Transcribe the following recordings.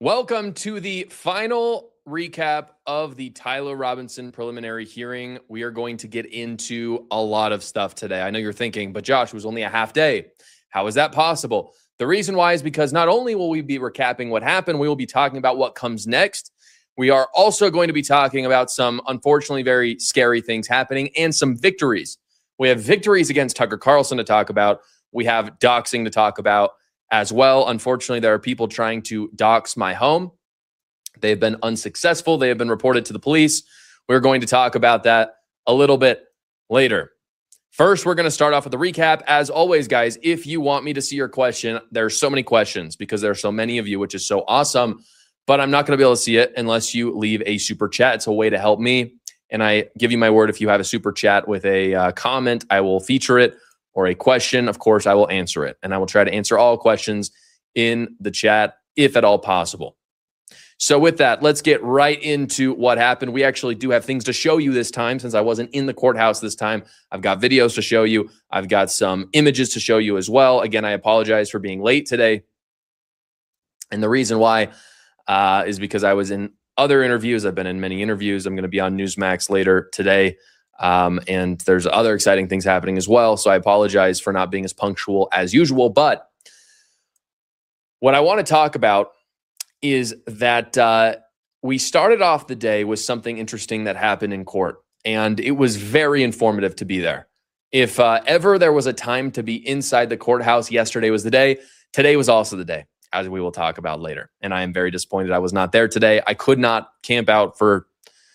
Welcome to the final recap of the Tyler Robinson preliminary hearing. We are going to get into a lot of stuff today. I know you're thinking, but Josh, it was only a half day. How is that possible? The reason why is because not only will we be recapping what happened, we will be talking about what comes next. We are also going to be talking about some, unfortunately, very scary things happening and some victories. We have victories against Tucker Carlson to talk about. We have doxing to talk about as well. Unfortunately, there are people trying to dox my home. They've been unsuccessful. They have been reported to the police. We're going to talk about that a little bit later. First, we're going to start off with a recap. As always, guys, if you want me to see your question, there's so many questions because there are so many of you, which is so awesome. But I'm not going to be able to see it unless you leave a super chat. It's a way to help me. And I give you my word, if you have a super chat with a comment, I will feature it. Or a question, of course, I will answer it. And I will try to answer all questions in the chat, if at all possible. So with that, let's get right into what happened. We actually do have things to show you this time, since I wasn't in the courthouse this time. I've got videos to show you. I've got some images to show you as well. Again, I apologize for being late today. And the reason why is because I was in other interviews. I've been in many interviews. I'm going to be on Newsmax later today. And there's other exciting things happening as well. So I apologize for not being as punctual as usual. But what I want to talk about is that we started off the day with something interesting that happened in court. And it was very informative to be there. If ever there was a time to be inside the courthouse, yesterday was the day. Today was also the day, as we will talk about later. And I am very disappointed I was not there today. I could not camp out for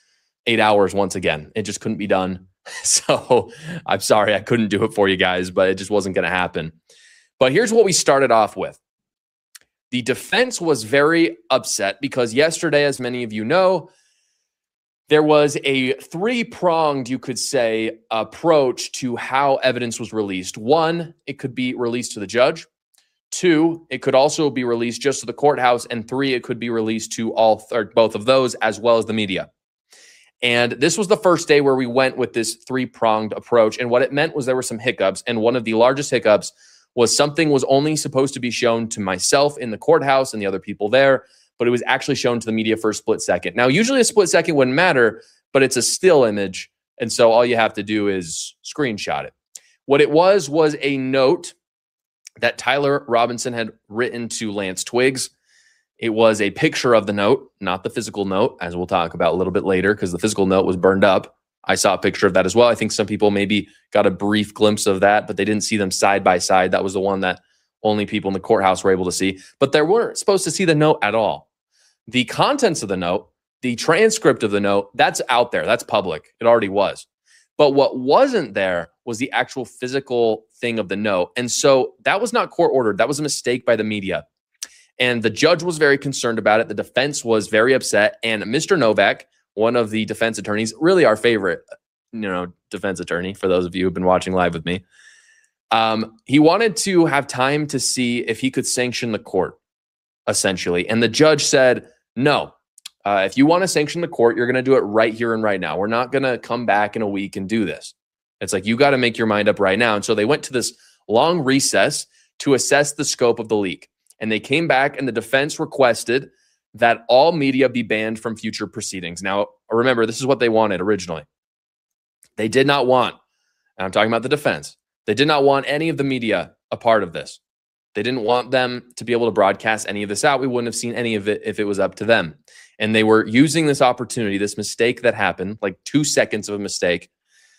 8 hours once again. It just couldn't be done. So I'm sorry I couldn't do it for you guys, but it just wasn't going to happen. But here's what we started off with. The defense was very upset because yesterday, as many of you know, there was a three-pronged, you could say, approach to how evidence was released. One, it could be released to the judge. Two, it could also be released just to the courthouse. And three, it could be released to both of those, as well as the media. And this was the first day where we went with this three-pronged approach. And what it meant was there were some hiccups. And one of the largest hiccups was something was only supposed to be shown to myself in the courthouse and the other people there, but it was actually shown to the media for a split second. Now, usually a split second wouldn't matter, but it's a still image. And so all you have to do is screenshot it. What it was a note that Tyler Robinson had written to Lance Twiggs. It was a picture of the note, not the physical note, as we'll talk about a little bit later, because the physical note was burned up. I saw a picture of that as well. I think some people maybe got a brief glimpse of that, but they didn't see them side by side. That was the one that only people in the courthouse were able to see. But they weren't supposed to see the note at all. The contents of the note, the transcript of the note, that's out there. That's public. It already was. But what wasn't there was the actual physical thing of the note. And so that was not court ordered. That was a mistake by the media. And the judge was very concerned about it. The defense was very upset. And Mr. Novak, one of the defense attorneys, really our favorite, defense attorney, for those of you who've been watching live with me, he wanted to have time to see if he could sanction the court, essentially. And the judge said, no, if you want to sanction the court, you're going to do it right here and right now. We're not going to come back in a week and do this. It's like, you got to make your mind up right now. And so they went to this long recess to assess the scope of the leak. And they came back and the defense requested that all media be banned from future proceedings. Now, remember, this is what they wanted originally. They did not want, and I'm talking about the defense, they did not want any of the media a part of this. They didn't want them to be able to broadcast any of this out. We wouldn't have seen any of it if it was up to them. And they were using this opportunity, this mistake that happened, like 2 seconds of a mistake,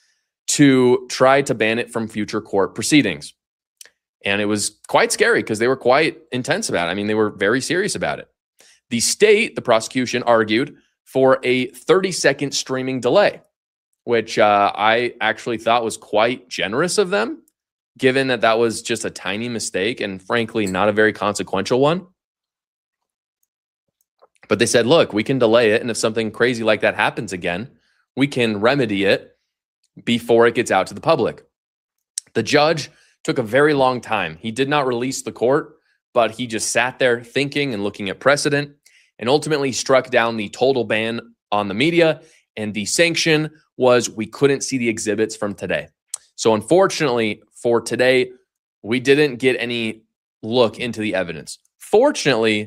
to try to ban it from future court proceedings. And it was quite scary because they were quite intense about it. I mean, they were very serious about it. The state, the prosecution, argued for a 30-second streaming delay, which I actually thought was quite generous of them, given that that was just a tiny mistake and, frankly, not a very consequential one. But they said, look, we can delay it. And if something crazy like that happens again, we can remedy it before it gets out to the public. The judge took a very long time. He did not release the court, but he just sat there thinking and looking at precedent and ultimately struck down the total ban on the media. And the sanction was we couldn't see the exhibits from today. So unfortunately for today, we didn't get any look into the evidence. Fortunately,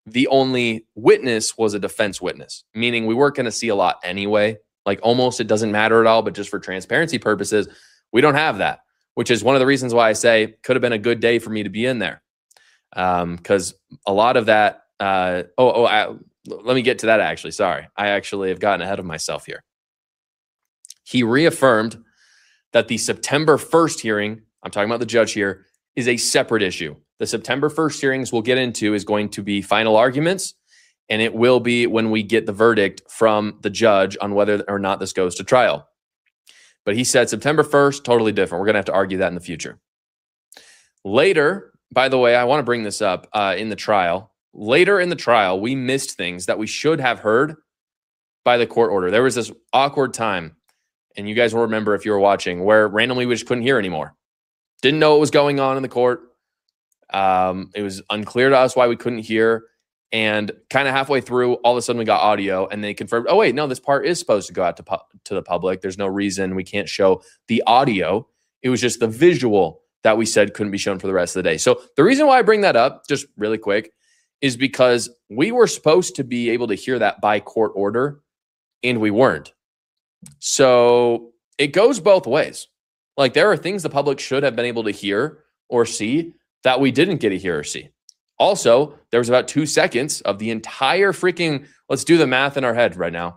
the only witness was a defense witness, meaning we weren't going to see a lot anyway. Like almost it doesn't matter at all, but just for transparency purposes, we don't have that, which is one of the reasons why I say could have been a good day for me to be in there. Because a lot of that, let me get to that actually. Sorry. I actually have gotten ahead of myself here. He reaffirmed that the September 1st hearing, I'm talking about the judge here, is a separate issue. The September 1st hearings we'll get into is going to be final arguments, and it will be when we get the verdict from the judge on whether or not this goes to trial. But he said September 1st, totally different. We're going to have to argue that in the future. Later, by the way, I want to bring this up in the trial. Later in the trial, we missed things that we should have heard by the court order. There was this awkward time, and you guys will remember if you were watching, where randomly we just couldn't hear anymore. Didn't know what was going on in the court. It was unclear to us why we couldn't hear. And kind of halfway through, all of a sudden we got audio and they confirmed, oh, wait, no, this part is supposed to go out to the public. There's no reason we can't show the audio. It was just the visual that we said couldn't be shown for the rest of the day. So the reason why I bring that up, just really quick, is because we were supposed to be able to hear that by court order and we weren't. So it goes both ways. Like there are things the public should have been able to hear or see that we didn't get to hear or see. Also, there was about 2 seconds of the entire freaking, let's do the math in our head right now.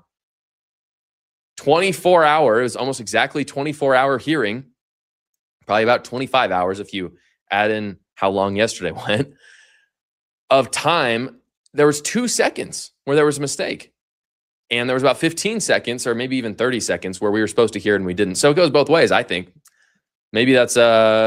24 hours, almost exactly 24-hour hearing, probably about 25 hours if you add in how long yesterday went, of time. There was 2 seconds where there was a mistake. And there was about 15 seconds or maybe even 30 seconds where we were supposed to hear it and we didn't. So it goes both ways, I think. Maybe that's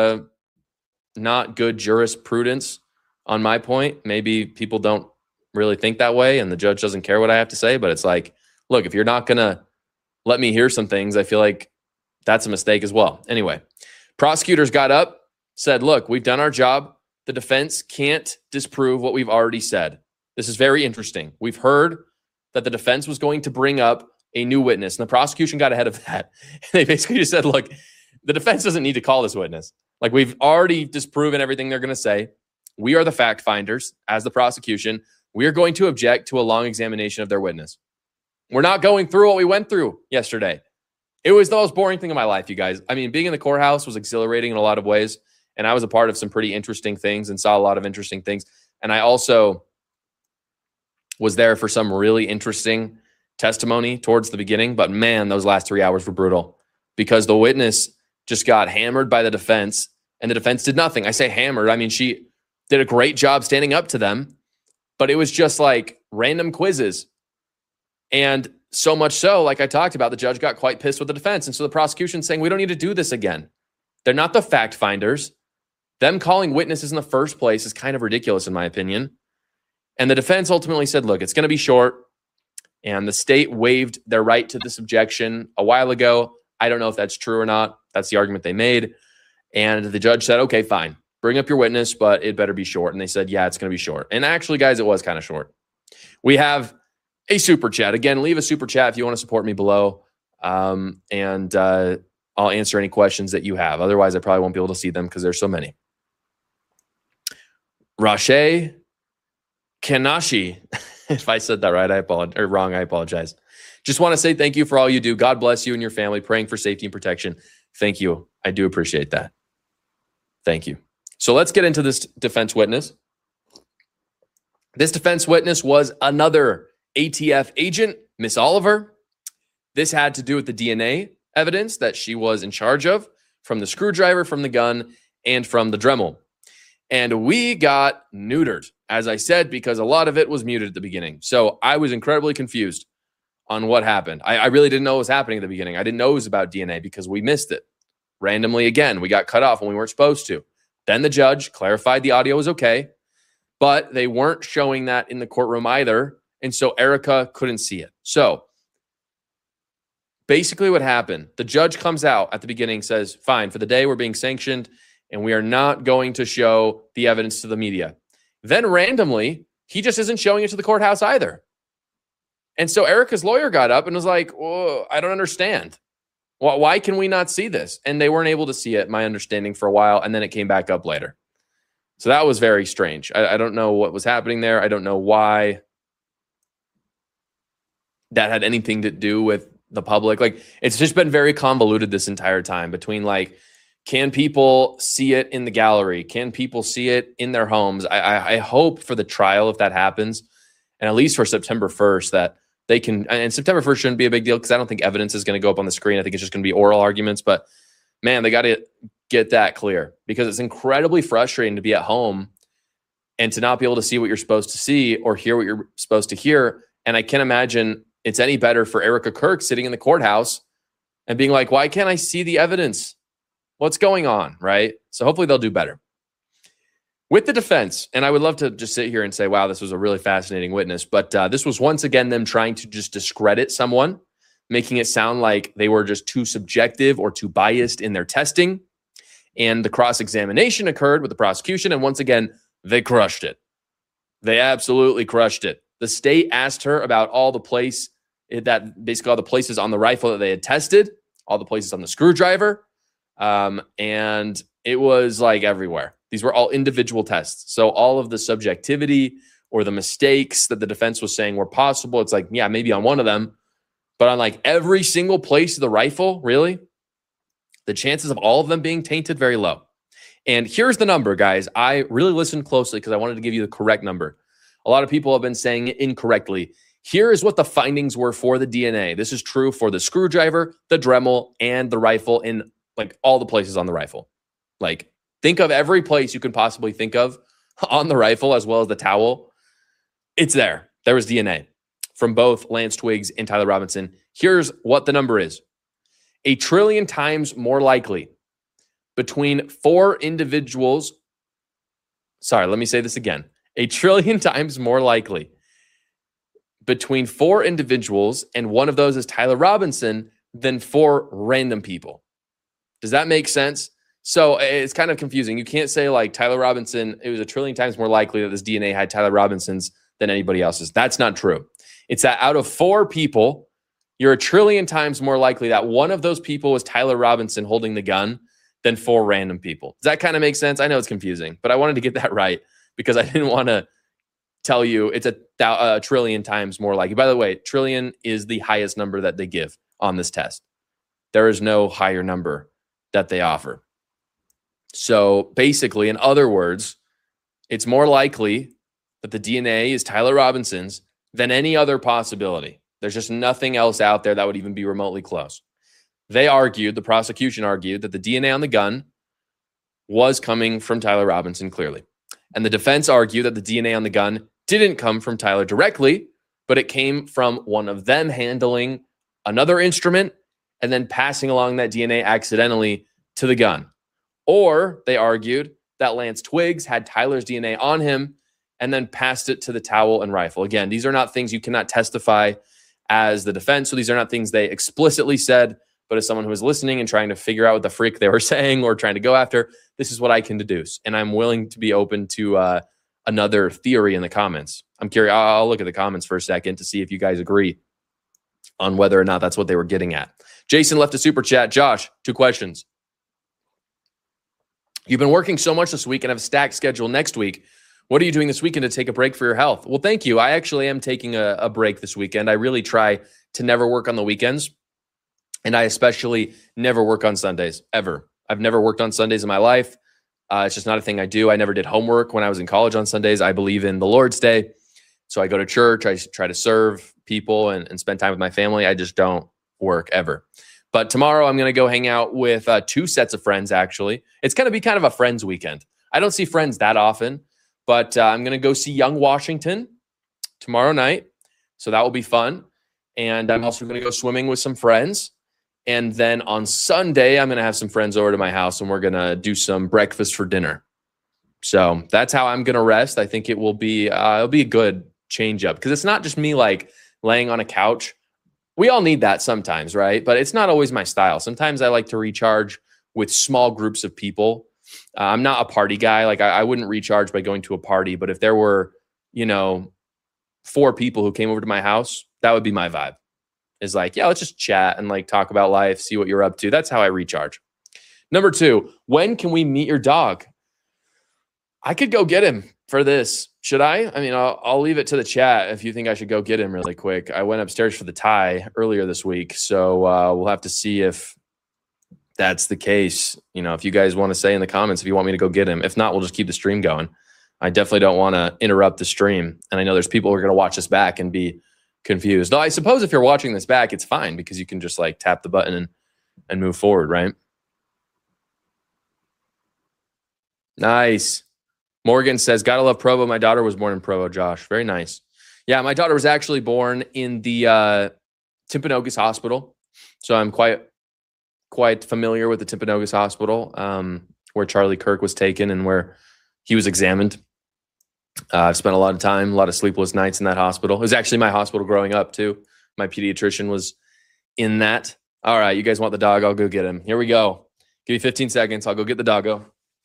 not good jurisprudence on my point. Maybe people don't really think that way and the judge doesn't care what I have to say. But it's like, look, if you're not going to let me hear some things, I feel like that's a mistake as well. Anyway, prosecutors got up, said, look, we've done our job. The defense can't disprove what we've already said. This is very interesting. We've heard that the defense was going to bring up a new witness, and the prosecution got ahead of that. They basically just said, look, the defense doesn't need to call this witness. Like, we've already disproven everything they're going to say. We are the fact finders as the prosecution. We are going to object to a long examination of their witness. We're not going through what we went through yesterday. It was the most boring thing in my life, you guys. I mean, being in the courthouse was exhilarating in a lot of ways, and I was a part of some pretty interesting things and saw a lot of interesting things. And I also was there for some really interesting testimony towards the beginning. But man, those last 3 hours were brutal because the witness just got hammered by the defense and the defense did nothing. I say hammered. I mean, she did a great job standing up to them, but it was just like random quizzes. And so much so, like I talked about, the judge got quite pissed with the defense. And so the prosecution saying, we don't need to do this again. They're not the fact finders. Them calling witnesses in the first place is kind of ridiculous, in my opinion. And the defense ultimately said, look, it's going to be short. And the state waived their right to this objection a while ago. I don't know if that's true or not. That's the argument they made. And the judge said, okay, fine. Bring up your witness, but it better be short. And they said, yeah, it's going to be short. And actually, guys, it was kind of short. We have a super chat. Again, leave a super chat if you want to support me below. And I'll answer any questions that you have. Otherwise, I probably won't be able to see them because there's so many. Rashe Kanashi. If I said that right, I apologize. Or wrong, I apologize. Just want to say thank you for all you do. God bless you and your family. Praying for safety and protection. Thank you. I do appreciate that. Thank you. So let's get into this defense witness. This defense witness was another ATF agent, Miss Oliver. This had to do with the DNA evidence that she was in charge of from the screwdriver, from the gun, and from the Dremel. And we got neutered, as I said, because a lot of it was muted at the beginning. So I was incredibly confused on what happened. I really didn't know what was happening at the beginning. I didn't know it was about DNA because we missed it. Randomly, again, we got cut off when we weren't supposed to. Then the judge clarified the audio was okay, but they weren't showing that in the courtroom either. And so Erica couldn't see it. So basically what happened, the judge comes out at the beginning, says, fine, for the day we're being sanctioned and we are not going to show the evidence to the media. Then randomly, he just isn't showing it to the courthouse either. And so Erica's lawyer got up and was like, oh, I don't understand. Why can we not see this? And they weren't able to see it, my understanding, for a while. And then it came back up later. So that was very strange. I don't know what was happening there. I don't know why that had anything to do with the public. Like, it's just been very convoluted this entire time between like, can people see it in the gallery? Can people see it in their homes? I hope for the trial, if that happens, and at least for September 1st, that they can, and September 1st shouldn't be a big deal because I don't think evidence is going to go up on the screen. I think it's just going to be oral arguments, but man, they got to get that clear because it's incredibly frustrating to be at home and to not be able to see what you're supposed to see or hear what you're supposed to hear. And I can't imagine it's any better for Erica Kirk sitting in the courthouse and being like, why can't I see the evidence? What's going on, right? So hopefully they'll do better. With the defense, and I would love to just sit here and say, wow, this was a really fascinating witness, but this was once again them trying to just discredit someone, making it sound like they were just too subjective or too biased in their testing. And the cross-examination occurred with the prosecution, and once again, they crushed it. They absolutely crushed it. The state asked her about all the places on the rifle that they had tested, all the places on the screwdriver, and it was like everywhere. These were all individual tests. So all of the subjectivity or the mistakes that the defense was saying were possible, it's like, yeah, maybe on one of them, but on like every single place of the rifle, really? The chances of all of them being tainted, very low. And here's the number, guys. I really listened closely because I wanted to give you the correct number. A lot of people have been saying it incorrectly. Here is what the findings were for the DNA. This is true for the screwdriver, the Dremel, and the rifle in like all the places on the rifle. Like, think of every place you can possibly think of on the rifle as well as the towel. It's there. There was DNA from both Lance Twiggs and Tyler Robinson. Here's what the number is. 1 trillion times more likely between 4 individuals. Sorry, let me say this again. 1 trillion times more likely between 4 individuals, and one of those is Tyler Robinson, than 4 random people. Does that make sense? So it's kind of confusing. You can't say like Tyler Robinson, it was 1 trillion times more likely that this DNA had Tyler Robinson's than anybody else's. That's not true. It's that out of 4 people, you're 1 trillion times more likely that one of those people was Tyler Robinson holding the gun than 4 random people. Does that kind of make sense? I know it's confusing, but I wanted to get that right because I didn't want to tell you it's a trillion times more likely. By the way, trillion is the highest number that they give on this test. There is no higher number that they offer. So basically, in other words, it's more likely that the DNA is Tyler Robinson's than any other possibility. There's just nothing else out there that would even be remotely close. The prosecution argued that the DNA on the gun was coming from Tyler Robinson clearly. And the defense argued that the DNA on the gun didn't come from Tyler directly, but it came from one of them handling another instrument and then passing along that DNA accidentally to the gun. Or they argued that Lance Twiggs had Tyler's DNA on him and then passed it to the towel and rifle. Again, these are not things you cannot testify as the defense. So these are not things they explicitly said, but as someone who was listening and trying to figure out what the freak they were saying or trying to go after, this is what I can deduce. And I'm willing to be open to another theory in the comments. I'm curious. I'll look at the comments for a second to see if you guys agree on whether or not that's what they were getting at. Jason left a super chat. Josh, 2 questions. You've been working so much this week and have a stacked schedule next week. What are you doing this weekend to take a break for your health? Well, thank you. I actually am taking a break this weekend. I really try to never work on the weekends. And I especially never work on Sundays, ever. I've never worked on Sundays in my life. It's just not a thing I do. I never did homework when I was in college on Sundays. I believe in the Lord's Day. So I go to church. I try to serve people and spend time with my family. I just don't work ever. But tomorrow I'm going to go hang out with 2 sets of friends, actually. It's going to be kind of a friends weekend. I don't see friends that often, but I'm going to go see Young Washington tomorrow night. So that will be fun. And I'm also going to go swimming with some friends. And then on Sunday, I'm going to have some friends over to my house and we're going to do some breakfast for dinner. So that's how I'm going to rest. I think it'll be a good change up because it's not just me like laying on a couch. We all need that sometimes, right? But it's not always my style. Sometimes I like to recharge with small groups of people. I'm not a party guy. Like I wouldn't recharge by going to a party. But if there were, 4 people who came over to my house, that would be my vibe. Is like, yeah, let's just chat and like talk about life, see what you're up to. That's how I recharge. Number 2, when can we meet your dog? I could go get him for this. Should I? I mean, I'll leave it to the chat if you think I should go get him really quick. I went upstairs for the tie earlier this week, so we'll have to see if that's the case. You know, if you guys want to say in the comments if you want me to go get him. If not, we'll just keep the stream going. I definitely don't want to interrupt the stream. And I know there's people who are going to watch this back and be confused. Though I suppose if you're watching this back, it's fine because you can just like tap the button and move forward, right? Nice. Morgan says, gotta love Provo. My daughter was born in Provo, Josh. Very nice. Yeah, my daughter was actually born in the Timpanogos Hospital. So I'm quite familiar with the Timpanogos Hospital, where Charlie Kirk was taken and where he was examined. I've spent a lot of time, a lot of sleepless nights in that hospital. It was actually my hospital growing up too. My pediatrician was in that. All right, you guys want the dog? I'll go get him. Here we go. Give me 15 seconds. I'll go get the doggo.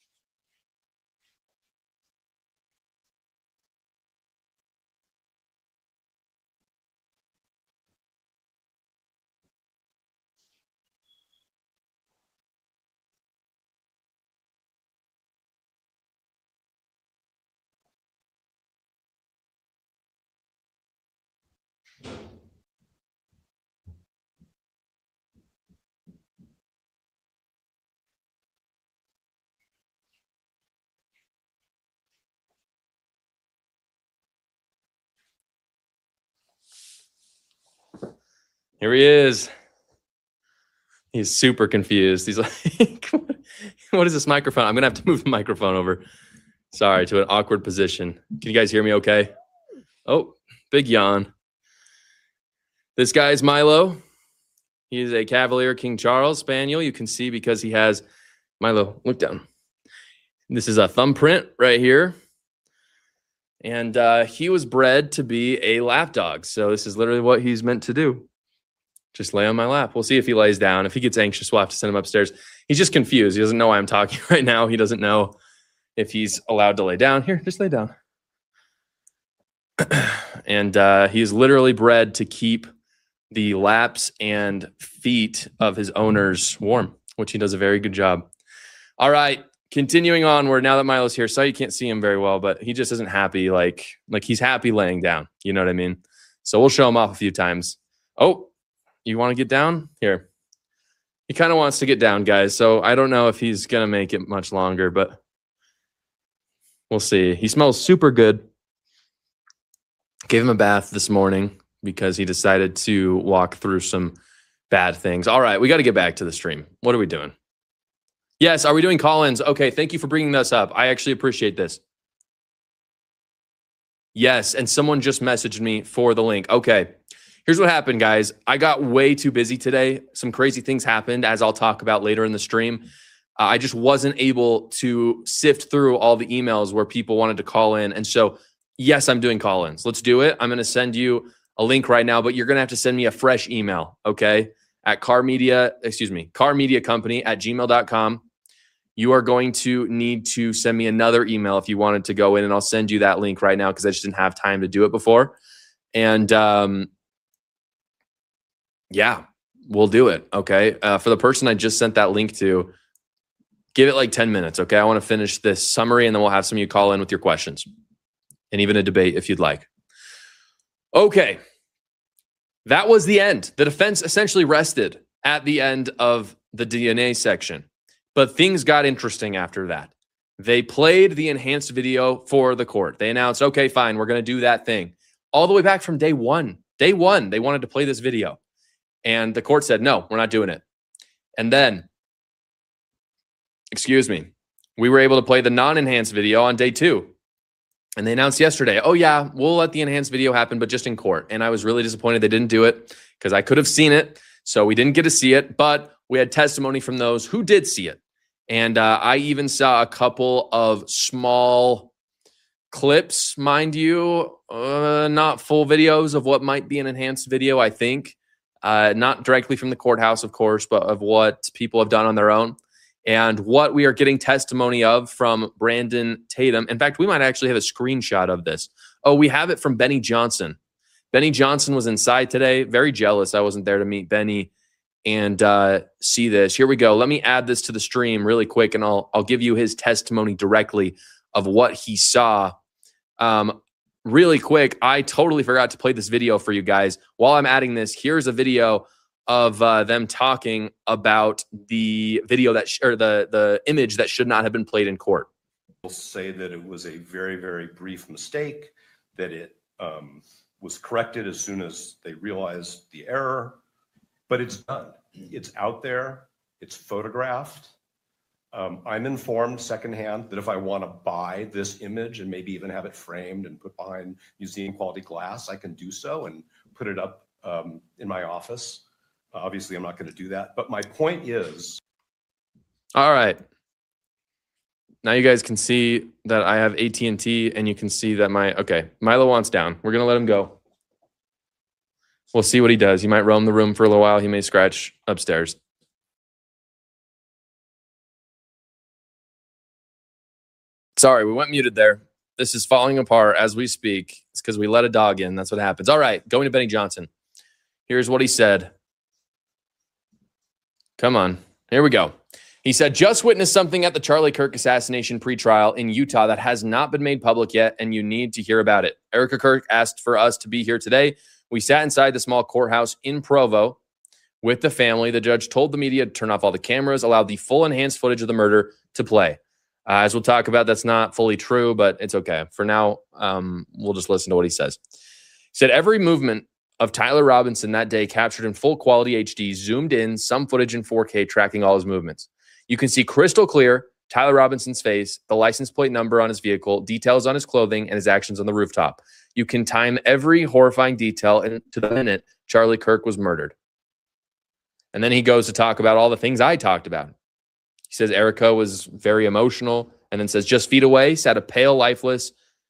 Here he is. He's super confused. He's like, what is this microphone? I'm going to have to move the microphone over. Sorry, to an awkward position. Can you guys hear me okay? Oh, big yawn. This guy's Milo. He is a Cavalier King Charles Spaniel. You can see because he has, Milo, look down. This is a thumbprint right here. And he was bred to be a lap dog. So this is literally what he's meant to do. Just lay on my lap. We'll see if he lays down. If he gets anxious, we'll have to send him upstairs. He's just confused. He doesn't know why I'm talking right now. He doesn't know if he's allowed to lay down. Here, just lay down. And he's literally bred to keep the laps and feet of his owners warm, which he does a very good job. All right, continuing onward. Now that Milo's here, so you can't see him very well, but he just isn't happy. Like he's happy laying down. You know what I mean? So we'll show him off a few times. Oh, you want to get down? Here. He kind of wants to get down, guys. So I don't know if he's going to make it much longer, but we'll see. He smells super good. Gave him a bath this morning because he decided to walk through some bad things. All right, we got to get back to the stream. What are we doing? Yes, are we doing call-ins? Okay, thank you for bringing this up. I actually appreciate this. Yes, and someone just messaged me for the link. Okay. Here's what happened, guys. I got way too busy today. Some crazy things happened, as I'll talk about later in the stream. I just wasn't able to sift through all the emails where people wanted to call in. And so, yes, I'm doing call-ins. Let's do it. I'm going to send you a link right now, but you're going to have to send me a fresh email, okay? At carmediacompany@gmail.com. You are going to need to send me another email if you wanted to go in, and I'll send you that link right now because I just didn't have time to do it before. And, yeah, we'll do it. Okay. For the person I just sent that link to, give it like 10 minutes. Okay. I want to finish this summary and then we'll have some of you call in with your questions and even a debate if you'd like. Okay. That was the end. The defense essentially rested at the end of the DNA section, but things got interesting after that. They played the enhanced video for the court. They announced, okay, fine, we're going to do that thing. All the way back from day one. Day one, they wanted to play this video. And the court said, no, we're not doing it. And then, we were able to play the non-enhanced video on day 2. And they announced yesterday, oh yeah, we'll let the enhanced video happen, but just in court. And I was really disappointed they didn't do it because I could have seen it. So we didn't get to see it, but we had testimony from those who did see it. And I even saw a couple of small clips, mind you, not full videos of what might be an enhanced video, I think. Not directly from the courthouse, of course, but of what people have done on their own and what we are getting testimony of from Brandon Tatum. In fact, we might actually have a screenshot of this. Oh, we have it from Benny Johnson. Benny Johnson was inside today. Very jealous I wasn't there to meet Benny and see this. Here we go. Let me add this to the stream really quick, and I'll give you his testimony directly of what he saw. Really quick, I totally forgot to play this video for you guys. While I'm adding this, here's a video of them talking about the video or the image that should not have been played in court. We'll say that it was a very, very brief mistake, that it was corrected as soon as they realized the error, but it's done. It's out there. It's photographed. I'm informed secondhand that if I want to buy this image and maybe even have it framed and put behind museum quality glass, I can do so and put it up in my office. Obviously, I'm not going to do that. But my point is. All right. Now you guys can see that I have AT&T, and you can see that Milo wants down. We're going to let him go. We'll see what he does. He might roam the room for a little while. He may scratch upstairs. Sorry, we went muted there. This is falling apart as we speak. It's because we let a dog in. That's what happens. All right, going to Benny Johnson. Here's what he said. Come on. Here we go. He said, just witnessed something at the Charlie Kirk assassination pretrial in Utah that has not been made public yet, and you need to hear about it. Erica Kirk asked for us to be here today. We sat inside the small courthouse in Provo with the family. The judge told the media to turn off all the cameras, allowed the full enhanced footage of the murder to play. As we'll talk about, that's not fully true, but it's okay. For now, we'll just listen to what he says. He said, every movement of Tyler Robinson that day captured in full quality HD, zoomed in, some footage in 4K tracking all his movements. You can see crystal clear Tyler Robinson's face, the license plate number on his vehicle, details on his clothing, and his actions on the rooftop. You can time every horrifying detail to the minute Charlie Kirk was murdered. And then he goes to talk about all the things I talked about. He says Erica was very emotional, and then says just feet away sat a pale, lifeless,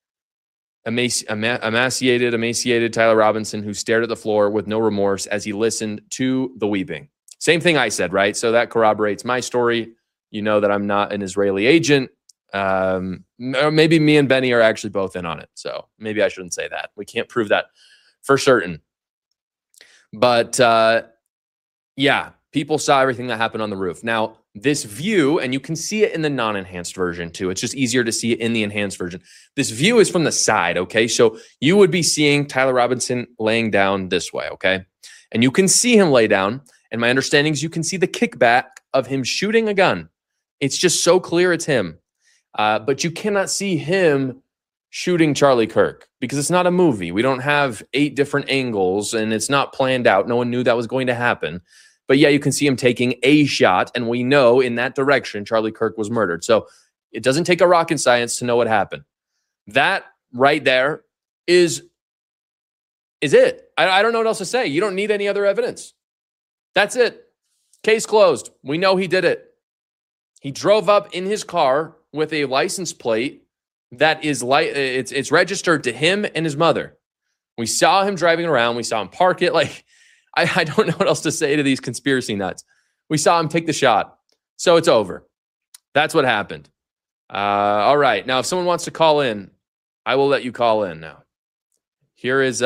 emaciated Tyler Robinson who stared at the floor with no remorse as he listened to the weeping. Same thing I said, right? So that corroborates my story. You know that I'm not an Israeli agent. Or maybe me and Benny are actually both in on it. So maybe I shouldn't say that. We can't prove that for certain. But yeah, people saw everything that happened on the roof. Now, this view, and you can see it in the non-enhanced version too. It's just easier to see it in the enhanced version. This view is from the side, okay? So you would be seeing Tyler Robinson laying down this way, okay? And you can see him lay down. And my understanding is you can see the kickback of him shooting a gun. It's just so clear it's him. But you cannot see him shooting Charlie Kirk because it's not a movie. We don't have 8 different angles and it's not planned out. No one knew that was going to happen. But yeah, you can see him taking a shot, and we know in that direction Charlie Kirk was murdered. So it doesn't take a rocket science to know what happened. That right there is it. I don't know what else to say. You don't need any other evidence. That's it. Case closed. We know he did it. He drove up in his car with a license plate that is it's registered to him and his mother. We saw him driving around. We saw him park it. Like, I don't know what else to say to these conspiracy nuts. We saw him take the shot. So it's over. That's what happened. All right. Now, if someone wants to call in, I will let you call in now. Here is,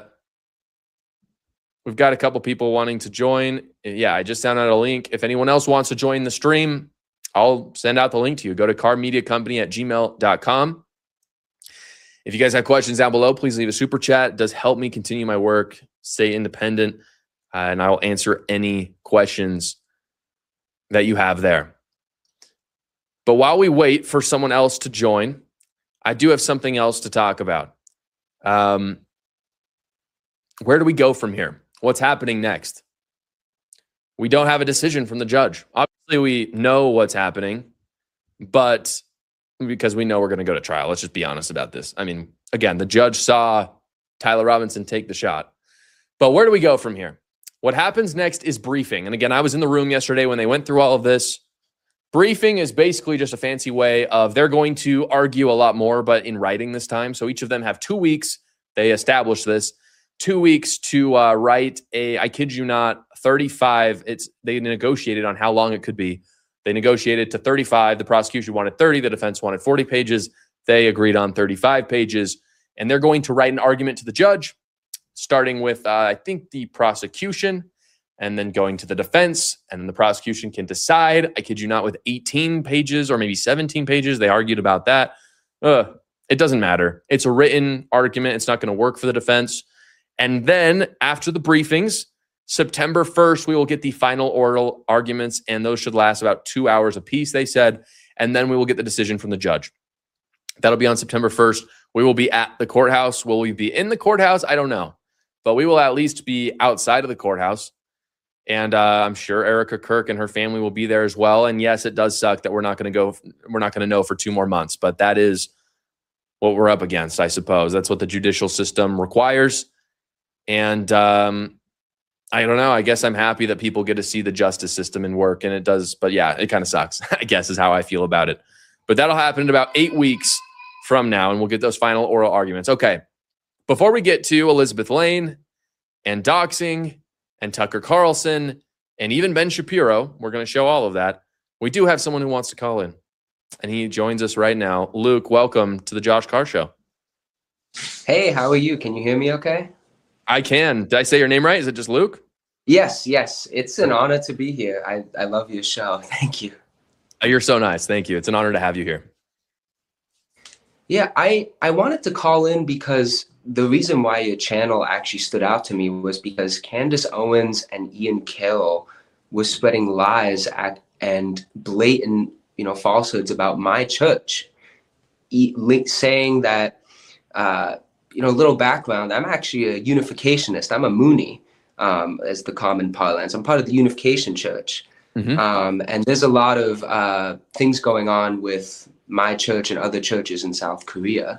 we've got a couple people wanting to join. Yeah, I just sent out a link. If anyone else wants to join the stream, I'll send out the link to you. Go to carbmediacompany@gmail.com. If you guys have questions down below, please leave a super chat. It does help me continue my work, stay independent, and I will answer any questions that you have there. But while we wait for someone else to join, I do have something else to talk about. Where do we go from here? What's happening next? We don't have a decision from the judge. Obviously, we know what's happening, but because we know we're going to go to trial. Let's just be honest about this. I mean, again, the judge saw Tyler Robinson take the shot. But where do we go from here? What happens next is briefing. And again, I was in the room yesterday when they went through all of this. Briefing is basically just a fancy way of they're going to argue a lot more, but in writing this time. So each of them have 2 weeks. They established this. 2 weeks to write I kid you not, 35. They negotiated on how long it could be. They negotiated to 35. The prosecution wanted 30. The defense wanted 40 pages. They agreed on 35 pages. And they're going to write an argument to the judge, starting with, I think, the prosecution, and then going to the defense. And then the prosecution can decide, I kid you not, with 18 pages or maybe 17 pages. They argued about that. It doesn't matter. It's a written argument. It's not going to work for the defense. And then after the briefings, September 1st, we will get the final oral arguments, and those should last about 2 hours apiece, they said. And then we will get the decision from the judge. That'll be on September 1st. We will be at the courthouse. Will we be in the courthouse? I don't know. But we will at least be outside of the courthouse. And I'm sure Erica Kirk and her family will be there as well. And yes, it does suck that we're not going to know for 2 more months. But that is what we're up against, I suppose. That's what the judicial system requires. And I don't know. I guess I'm happy that people get to see the justice system in work, and it does. But yeah, it kind of sucks, I guess, is how I feel about it. But that'll happen in about 8 weeks from now, and we'll get those final oral arguments. Okay. Before we get to Elizabeth Lane and doxing and Tucker Carlson and even Ben Shapiro, we're going to show all of that. We do have someone who wants to call in, and he joins us right now. Luke, welcome to the Josh Carr Show. Hey, how are you? Can you hear me okay? I can. Did I say your name right? Is it just Luke? Yes. It's an honor to be here. I love your show. Thank you. You're so nice. Thank you. It's an honor to have you here. Yeah, I wanted to call in because the reason why your channel actually stood out to me was because Candace Owens and Ian Carroll were spreading lies and blatant, falsehoods about my church, saying that, little background, I'm actually a unificationist. I'm a Moonie, as the common parlance. I'm part of the Unification Church. Mm-hmm. And there's a lot of things going on with my church and other churches in South Korea.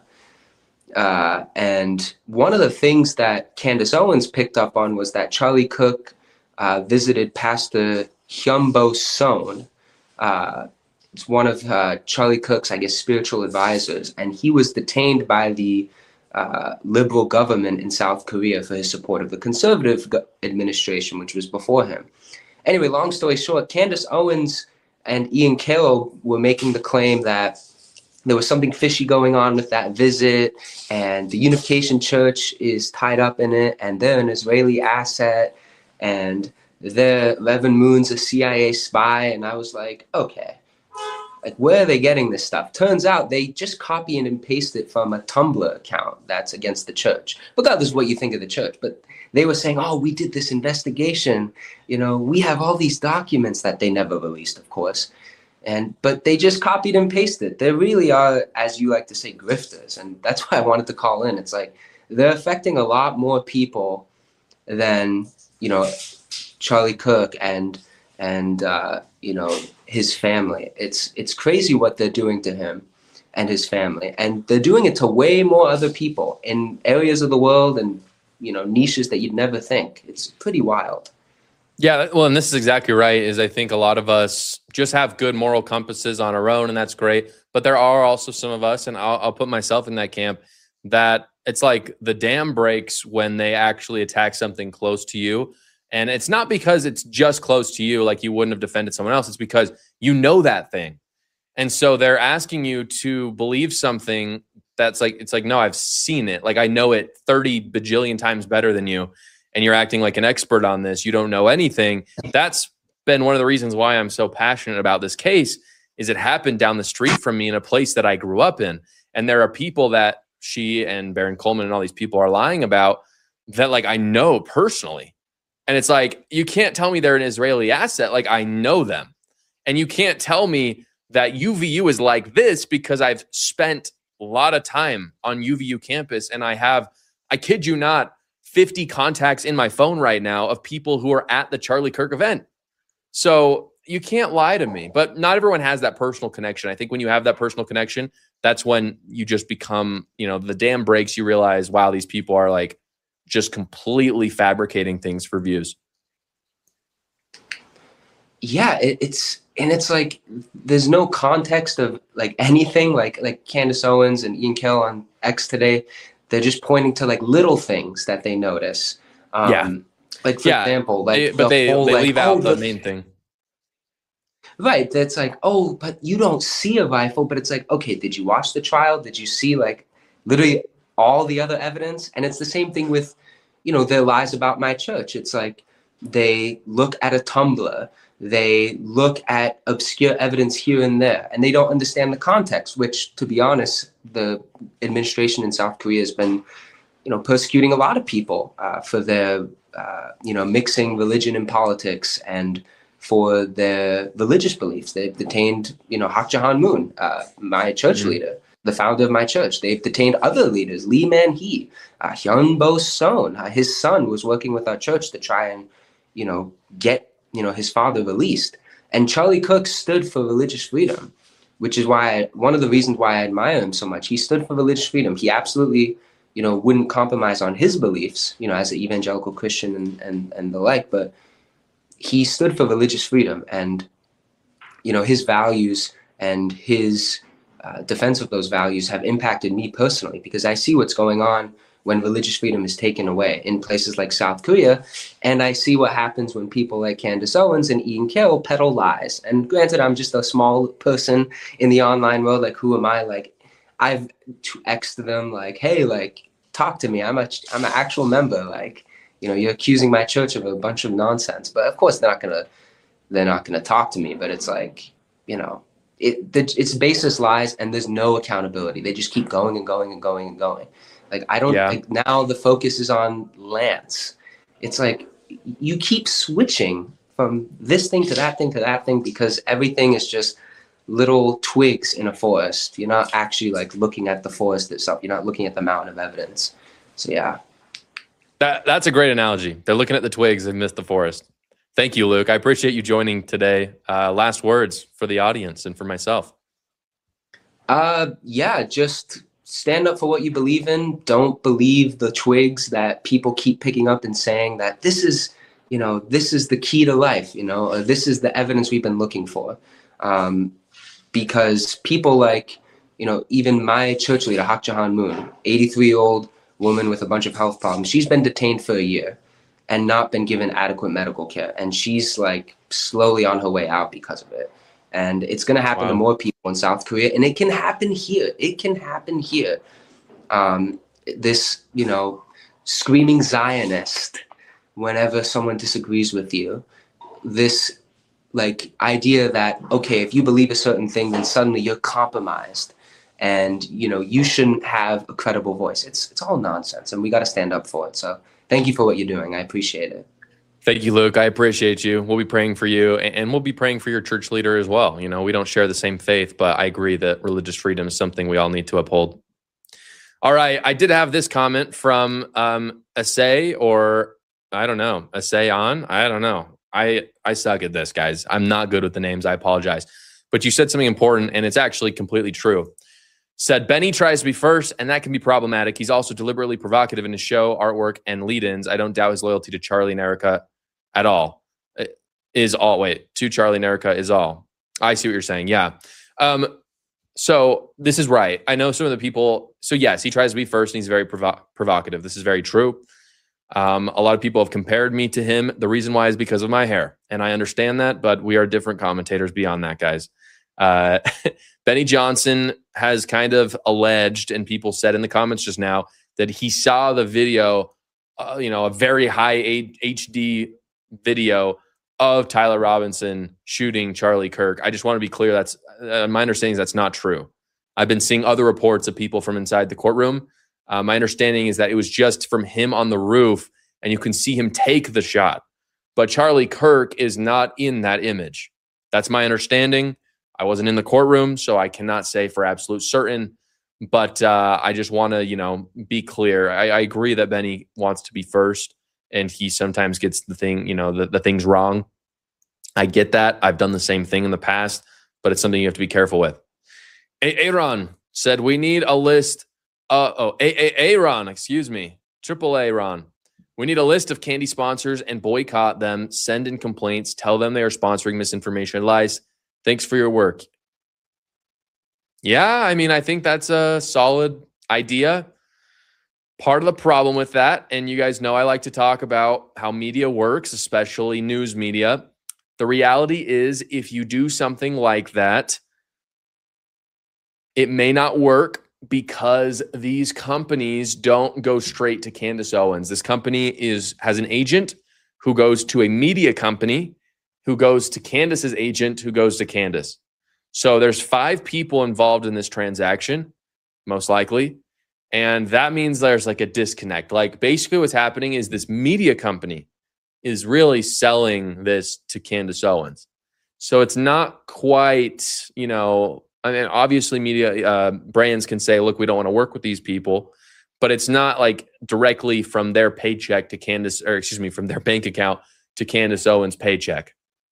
And one of the things that Candace Owens picked up on was that Charlie Kirk visited Pastor Hyunbo Son. It's one of Charlie Kirk's, I guess, spiritual advisors. And he was detained by the liberal government in South Korea for his support of the conservative administration, which was before him. Anyway, long story short, Candace Owens and Ian Carroll were making the claim that there was something fishy going on with that visit, and the Unification Church is tied up in it, and they're an Israeli asset, and Levin Moon's a CIA spy. And I was like, okay, like, where are they getting this stuff? Turns out they just copy and paste it from a Tumblr account that's against the church, regardless of what you think of the church. But they were saying, oh, we did this investigation. We have all these documents that they never released, of course. But they just copied and pasted. They really are, as you like to say, grifters. And that's why I wanted to call in. It's like they're affecting a lot more people than, Charlie Kirk and his family. It's crazy what they're doing to him and his family. And they're doing it to way more other people in areas of the world and, niches that you'd never think. It's pretty wild. Yeah, well, and this is exactly right, is I think a lot of us just have good moral compasses on our own, and that's great. But there are also some of us, and I'll put myself in that camp, that it's like the dam breaks when they actually attack something close to you. And it's not because it's just close to you, like you wouldn't have defended someone else. It's because you know that thing. And so they're asking you to believe something that's like, it's like, no, I've seen it. Like I know it 30 bajillion times better than you. And you're acting like an expert on this. You don't know anything. That's been one of the reasons why I'm so passionate about this case, is it happened down the street from me in a place that I grew up in. And there are people that she and Baron Coleman and all these people are lying about that, like, I know personally. And it's like, you can't tell me they're an Israeli asset. Like, I know them. And you can't tell me that UVU is like this because I've spent a lot of time on UVU campus. And I kid you not, 50 contacts in my phone right now of people who are at the Charlie Kirk event. So you can't lie to me, but not everyone has that personal connection. I think when you have that personal connection, that's when you just become, the dam breaks, you realize, wow, these people are like just completely fabricating things for views. Yeah, it's like, there's no context of like anything, like Candace Owens and Ian Carroll on X today. They're just pointing to like little things that they notice. Like, for example, like, they leave out the main thing. Right. That's like, oh, but you don't see a rifle. But it's like, okay, did you watch the trial? Did you see like literally all the other evidence? And it's the same thing with, their lies about my church. It's like they look at a Tumblr, They look at obscure evidence here and there, and they don't understand the context, which, to be honest, the administration in South Korea has been, persecuting a lot of people for their, mixing religion and politics and for their religious beliefs. They've detained, Hak Jahan Moon, my church leader, the founder of my church. They've detained other leaders, Lee Man-hee, Hyun Bo-son. His son was working with our church to try and, get, his father released. And Charlie Kirk stood for religious freedom, which is one of the reasons why I admire him so much. He stood for religious freedom. He absolutely, wouldn't compromise on his beliefs, as an evangelical Christian and the like, but he stood for religious freedom, and, his values and his defense of those values have impacted me personally, because I see what's going on when religious freedom is taken away in places like South Korea. And I see what happens when people like Candace Owens and Ian Carroll peddle lies. And granted, I'm just a small person in the online world. Like, who am I? Like, I've X'd them like, hey, like, talk to me. I'm an actual member. Like, you're accusing my church of a bunch of nonsense. But of course, they're not gonna talk to me. But it's like, it's baseless lies, and there's no accountability. They just keep going and going and going and going. Like, I don't think now the focus is on Lance. It's like you keep switching from this thing to that thing to that thing because everything is just little twigs in a forest. You're not actually like looking at the forest itself. You're not looking at the mountain of evidence. So yeah. That's a great analogy. They're looking at the twigs and missed the forest. Thank you, Luke. I appreciate you joining today. Last words for the audience and for myself. Just stand up for what you believe in. Don't believe the twigs that people keep picking up and saying that this is the key to life, or this is the evidence we've been looking for. Because people like, even my church leader, Hak Jahan Moon, 83-year-old woman with a bunch of health problems, she's been detained for a year and not been given adequate medical care. And she's like slowly on her way out because of it. And it's going to happen to more people in South Korea. And it can happen here. This, screaming Zionist, whenever someone disagrees with you, this like idea that, okay, if you believe a certain thing, then suddenly you're compromised and, you shouldn't have a credible voice. It's all nonsense, and we got to stand up for it. So thank you for what you're doing. I appreciate it. Thank you, Luke. I appreciate you. We'll be praying for you, and we'll be praying for your church leader as well. We don't share the same faith, but I agree that religious freedom is something we all need to uphold. All right. I did have this comment from Asay, or I don't know, Asay on. I don't know. I suck at this, guys. I'm not good with the names. I apologize. But you said something important, and it's actually completely true. Said, Benny tries to be first, and that can be problematic. He's also deliberately provocative in his show, artwork, and lead-ins. I don't doubt his loyalty to Charlie and Erica at all. To Charlie and Erica is all. I see what you're saying. Yeah. So this is right. I know some of the people. So yes, he tries to be first, and he's very provocative. This is very true. A lot of people have compared me to him. The reason why is because of my hair, and I understand that, but we are different commentators beyond that, guys. Benny Johnson has kind of alleged, and people said in the comments just now, that he saw the video, a very high HD video of Tyler Robinson shooting Charlie Kirk. I just want to be clear. That's my understanding is that's not true. I've been seeing other reports of people from inside the courtroom. My understanding is that it was just from him on the roof, and you can see him take the shot. But Charlie Kirk is not in that image. That's my understanding. I wasn't in the courtroom, so I cannot say for absolute certain. But I just want to, be clear. I agree that Benny wants to be first, and he sometimes gets the thing, the things wrong. I get that. I've done the same thing in the past, but it's something you have to be careful with. Aaron said we need a list. Aaron, excuse me. Triple A Ron. We need a list of candy sponsors and boycott them. Send in complaints. Tell them they are sponsoring misinformation and lies. Thanks for your work. Yeah, I think that's a solid idea. Part of the problem with that, and you guys know I like to talk about how media works, especially news media. The reality is, if you do something like that, it may not work because these companies don't go straight to Candace Owens. This company has an agent who goes to a media company who goes to Candace's agent, who goes to Candace. So there's 5 people involved in this transaction, most likely. And that means there's like a disconnect. Like basically what's happening is this media company is really selling this to Candace Owens. So it's not quite, I mean, obviously media brands can say, look, we don't want to work with these people, but it's not like directly from their paycheck to Candace, or excuse me, from their bank account to Candace Owens' paycheck.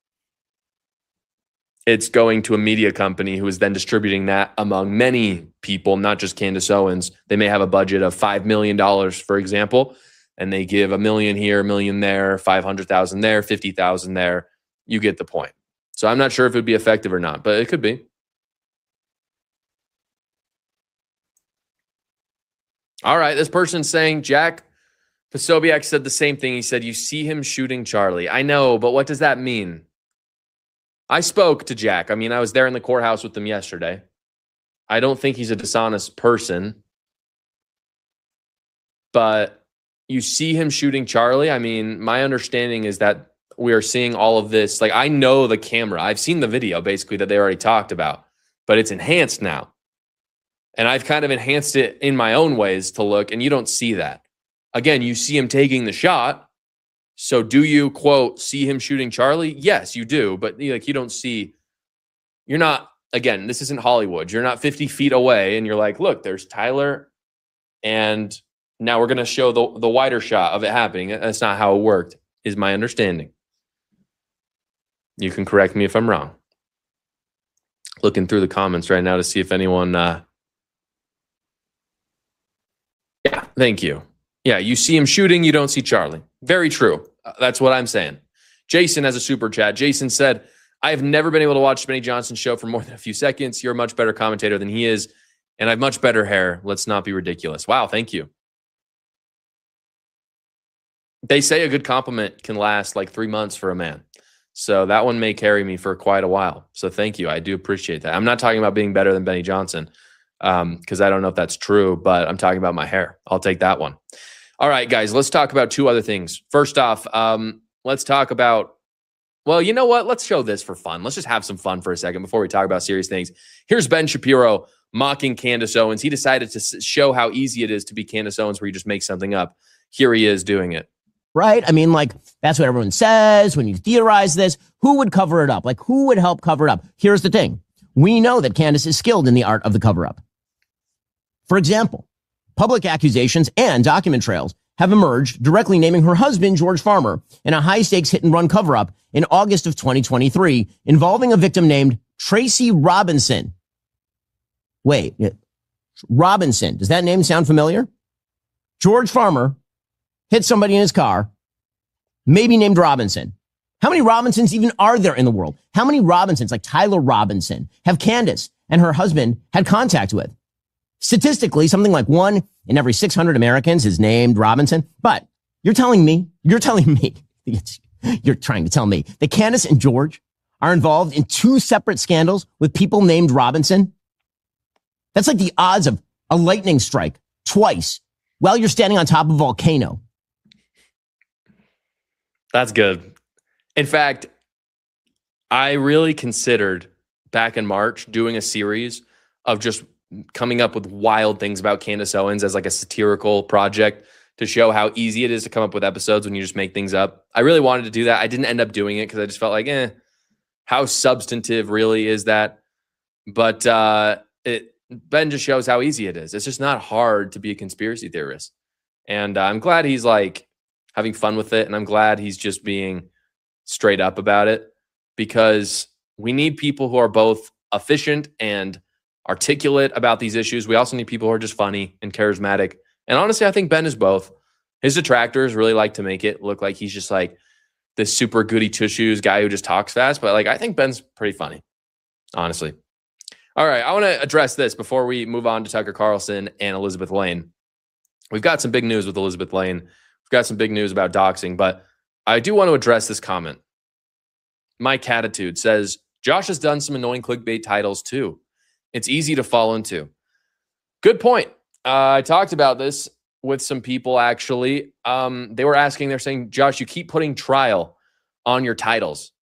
It's going to a media company who is then distributing that among many people, not just Candace Owens. They may have a budget of $5 million, for example, and they give $1 million here, $1 million there, 500,000 there, 50,000 there. You get the point. So I'm not sure if it would be effective or not, but it could be. All right, this person's saying, Jack Posobiec said the same thing. He said, you see him shooting Charlie. I know, but what does that mean? I spoke to Jack. I mean, I was there in the courthouse with him yesterday. I don't think he's a dishonest person. But you see him shooting Charlie. I mean, my understanding is that we are seeing all of this. Like, I know the camera. I've seen the video, basically, that they already talked about. But it's enhanced now. And I've kind of enhanced it in my own ways to look, and you don't see that. Again, you see him taking the shot. So do you, quote, see him shooting Charlie? Yes, you do. But you don't see, you're not, again, this isn't Hollywood. You're not 50 feet away and you're like, look, there's Tyler. And now we're going to show the wider shot of it happening. That's not how it worked, is my understanding. You can correct me if I'm wrong. Looking through the comments right now to see if anyone, yeah, thank you. Yeah, you see him shooting, you don't see Charlie. Very true. That's what I'm saying. Jason has a super chat. Jason said, I have never been able to watch Benny Johnson's show for more than a few seconds. You're a much better commentator than he is, and I have much better hair. Let's not be ridiculous. Wow, thank you. They say a good compliment can last like 3 months for a man. So that one may carry me for quite a while. So thank you. I do appreciate that. I'm not talking about being better than Benny Johnson because I don't know if that's true, but I'm talking about my hair. I'll take that one. All right, guys, let's talk about 2 other things. First off, let's talk about, well, you know what? Let's show this for fun. Let's just have some fun for a second before we talk about serious things. Here's Ben Shapiro mocking Candace Owens. He decided to show how easy it is to be Candace Owens where you just make something up. Here he is doing it. Right? I mean, like, that's what everyone says when you theorize this. Who would cover it up? Like, who would help cover it up? Here's the thing. We know that Candace is skilled in the art of the cover-up. For example, public accusations and document trails have emerged directly naming her husband, George Farmer, in a high-stakes hit-and-run cover-up in August of 2023 involving a victim named Tracy Robinson. Wait, Robinson. Does that name sound familiar? George Farmer hit somebody in his car, maybe named Robinson. How many Robinsons even are there in the world? How many Robinsons, like Tyler Robinson, have Candace and her husband had contact with? Statistically, something like 1 in every 600 Americans is named Robinson. But you're telling me, you're trying to tell me that Candace and George are involved in 2 separate scandals with people named Robinson? That's like the odds of a lightning strike twice while you're standing on top of a volcano. That's good. In fact, I really considered back in March doing a series of just coming up with wild things about Candace Owens as like a satirical project to show how easy it is to come up with episodes when you just make things up. I really wanted to do that. I didn't end up doing it because I just felt like, how substantive really is that? But Ben just shows how easy it is. It's just not hard to be a conspiracy theorist. And I'm glad he's like having fun with it. And I'm glad he's just being straight up about it because we need people who are both efficient and articulate about these issues. We also need people who are just funny and charismatic. And honestly, I think Ben is both. His detractors really like to make it look like he's just like this super goody two-shoes guy who just talks fast. But like, I think Ben's pretty funny, honestly. All right, I want to address this before we move on to Tucker Carlson and Elizabeth Lane. We've got some big news with Elizabeth Lane. We've got some big news about doxing, but I do want to address this comment. Mike Catitude says, Josh has done some annoying clickbait titles too. It's easy to fall into. Good point. I talked about this with some people, actually. They were asking, they're saying, Josh, you keep putting trial on your titles.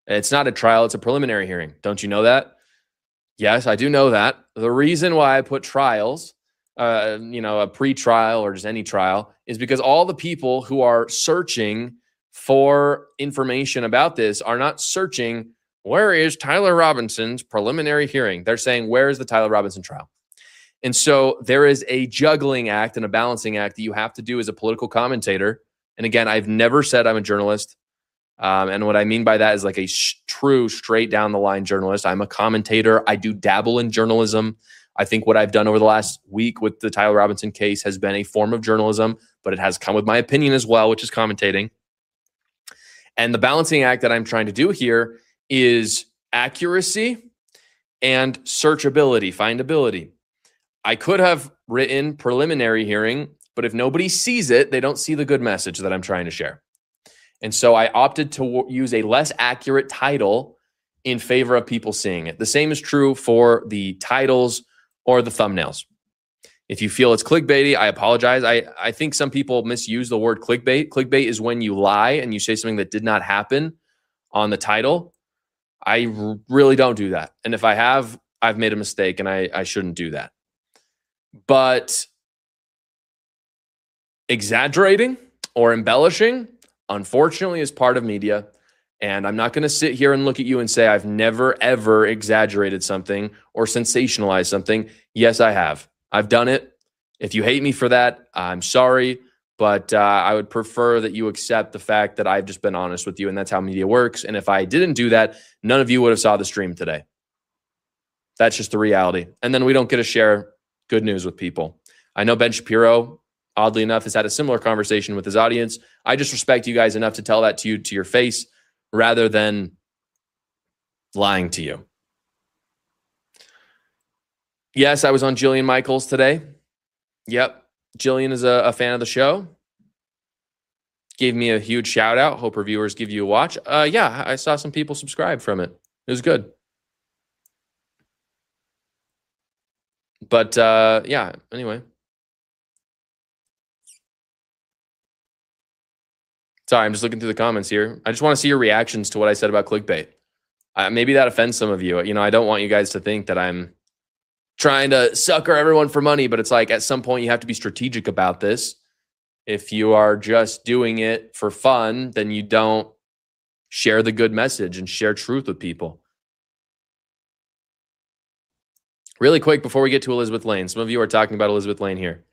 It's not a trial, it's a preliminary hearing. Don't you know that? Yes, I do know that. The reason why I put trials, a pre-trial or just any trial, is because all the people who are searching for information about this are not searching, where is Tyler Robinson's preliminary hearing? They're saying, where is the Tyler Robinson trial? And so there is a juggling act and a balancing act that you have to do as a political commentator. And again, I've never said I'm a journalist. And what I mean by that is like a true straight down the line journalist. I'm a commentator. I do dabble in journalism. I think what I've done over the last week with the Tyler Robinson case has been a form of journalism, but it has come with my opinion as well, which is commentating. And the balancing act that I'm trying to do here is accuracy and searchability, findability. I could have written preliminary hearing, but if nobody sees it, they don't see the good message that I'm trying to share. And so I opted to use a less accurate title in favor of people seeing it. The same is true for the titles or the thumbnails. If you feel it's clickbaity, I apologize. I think some people misuse the word clickbait. Clickbait is when you lie and you say something that did not happen on the title. I really don't do that. And if I have, I've made a mistake and I shouldn't do that. But exaggerating or embellishing, unfortunately, is part of media. And I'm not going to sit here and look at you and say I've never, ever exaggerated something or sensationalized something. Yes, I have. I've done it. If you hate me for that, I'm sorry. But I would prefer that you accept the fact that I've just been honest with you, and that's how media works. And if I didn't do that, none of you would have saw the stream today. That's just the reality. And then we don't get to share good news with people. I know Ben Shapiro, oddly enough, has had a similar conversation with his audience. I just respect you guys enough to tell that to you to your face rather than lying to you. Yes, I was on Jillian Michaels today. Yep. Jillian is a fan of the show. Gave me a huge shout out. Hope her viewers give you a watch. Yeah, I saw some people subscribe from it. It was good. But yeah, anyway. Sorry, I'm just looking through the comments here. I just want to see your reactions to what I said about clickbait. Maybe that offends some of you. I don't want you guys to think that I'm trying to sucker everyone for money, but it's like at some point you have to be strategic about this. If you are just doing it for fun, then you don't share the good message and share truth with people. Really quick before we get to Elizabeth Lane. Some of you are talking about Elizabeth Lane here.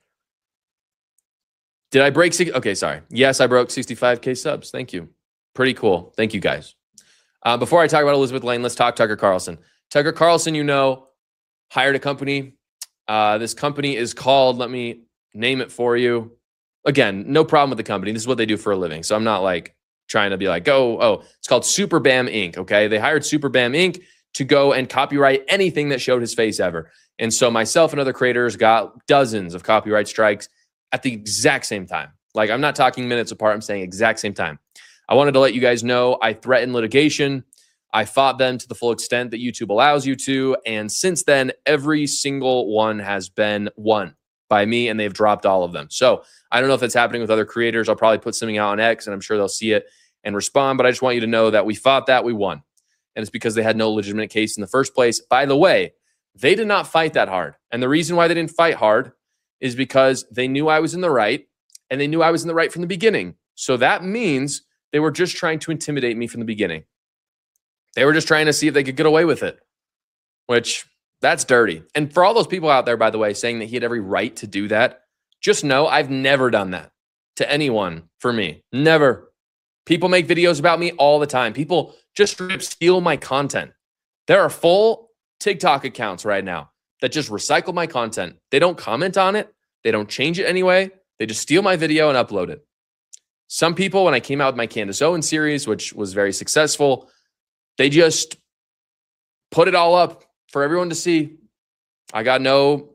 Did I break? Okay, sorry. Yes, I broke 65K subs. Thank you. Pretty cool. Thank you, guys. Before I talk about Elizabeth Lane, let's talk Tucker Carlson. Tucker Carlson, hired a company. This company is called, let me name it for you. Again, no problem with the company. This is what they do for a living. So I'm not like trying to be like, it's called SuperBam Inc. Okay. They hired SuperBam Inc. to go and copyright anything that showed his face ever. And so myself and other creators got dozens of copyright strikes at the exact same time. Like, I'm not talking minutes apart. I'm saying exact same time. I wanted to let you guys know I threatened litigation. I fought them to the full extent that YouTube allows you to. And since then, every single one has been won by me, and they've dropped all of them. So I don't know if that's happening with other creators. I'll probably put something out on X, and I'm sure they'll see it and respond. But I just want you to know that we fought that. We won. And it's because they had no legitimate case in the first place. By the way, they did not fight that hard. And the reason why they didn't fight hard is because they knew I was in the right, and they knew I was in the right from the beginning. So that means they were just trying to intimidate me from the beginning. They were just trying to see if they could get away with it, which that's dirty. And for all those people out there, by the way, saying that he had every right to do that, just know I've never done that to anyone for me. Never. People make videos about me all the time. People just steal my content. There are full TikTok accounts right now that just recycle my content. They don't comment on it. They don't change it anyway. They just steal my video and upload it. Some people, when I came out with my Candace Owens series, which was very successful, they just put it all up for everyone to see. I got no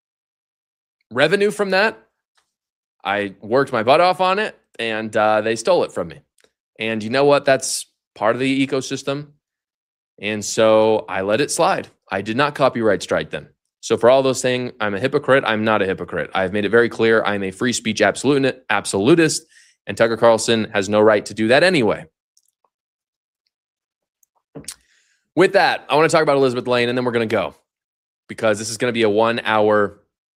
revenue from that. I worked my butt off on it, and they stole it from me. And you know what? That's part of the ecosystem. And so I let it slide. I did not copyright strike them. So for all those saying I'm a hypocrite, I'm not a hypocrite. I've made it very clear I'm a free speech absolutist, and Tucker Carlson has no right to do that anyway. With that, I want to talk about Elizabeth Lane, and then we're going to go because this is going to be a 1 hour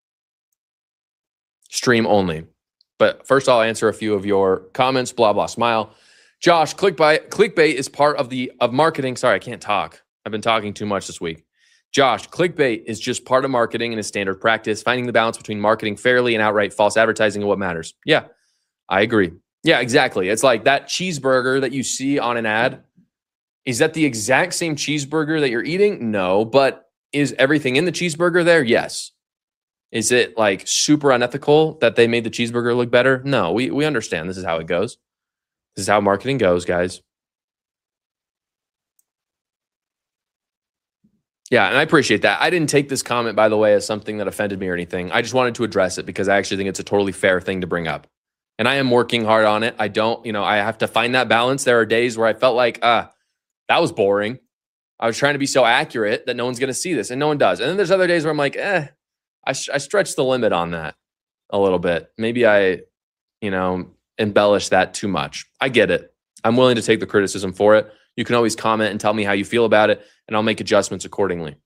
stream only. But first, I'll answer a few of your comments. Blah, blah, smile. Josh, clickbait is part of marketing. Sorry, I can't talk. I've been talking too much this week. Josh, clickbait is just part of marketing and is standard practice. Finding the balance between marketing fairly and outright false advertising is what matters. Yeah, I agree. Yeah, exactly. It's like that cheeseburger that you see on an ad. Is that the exact same cheeseburger that you're eating? No, but is everything in the cheeseburger there? Yes. Is it like super unethical that they made the cheeseburger look better? No, we understand. This is how it goes. This is how marketing goes, guys. Yeah, and I appreciate that. I didn't take this comment, by the way, as something that offended me or anything. I just wanted to address it because I actually think it's a totally fair thing to bring up. And I am working hard on it. I don't, I have to find that balance. There are days where I felt like, that was boring. I was trying to be so accurate that no one's going to see this, and no one does. And then there's other days where I'm like, I stretched the limit on that a little bit. Maybe I, embellish that too much. I get it. I'm willing to take the criticism for it. You can always comment and tell me how you feel about it, and I'll make adjustments accordingly.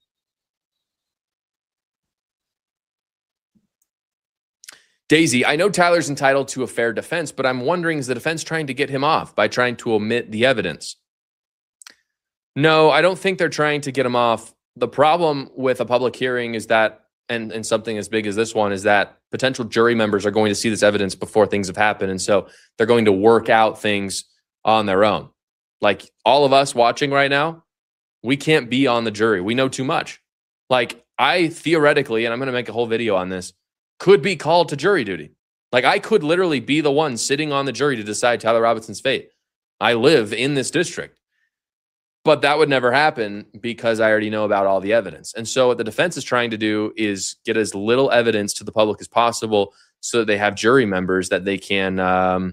Daisy, I know Tyler's entitled to a fair defense, but I'm wondering, is the defense trying to get him off by trying to omit the evidence? No, I don't think they're trying to get him off. The problem with a public hearing is that, and something as big as this one, is that potential jury members are going to see this evidence before things have happened. And so they're going to work out things on their own. Like all of us watching right now, we can't be on the jury. We know too much. Like I theoretically, and I'm going to make a whole video on this, could be called to jury duty. Like I could literally be the one sitting on the jury to decide Tyler Robinson's fate. I live in this district. But that would never happen because I already know about all the evidence. And so what the defense is trying to do is get as little evidence to the public as possible so that they have jury members that they can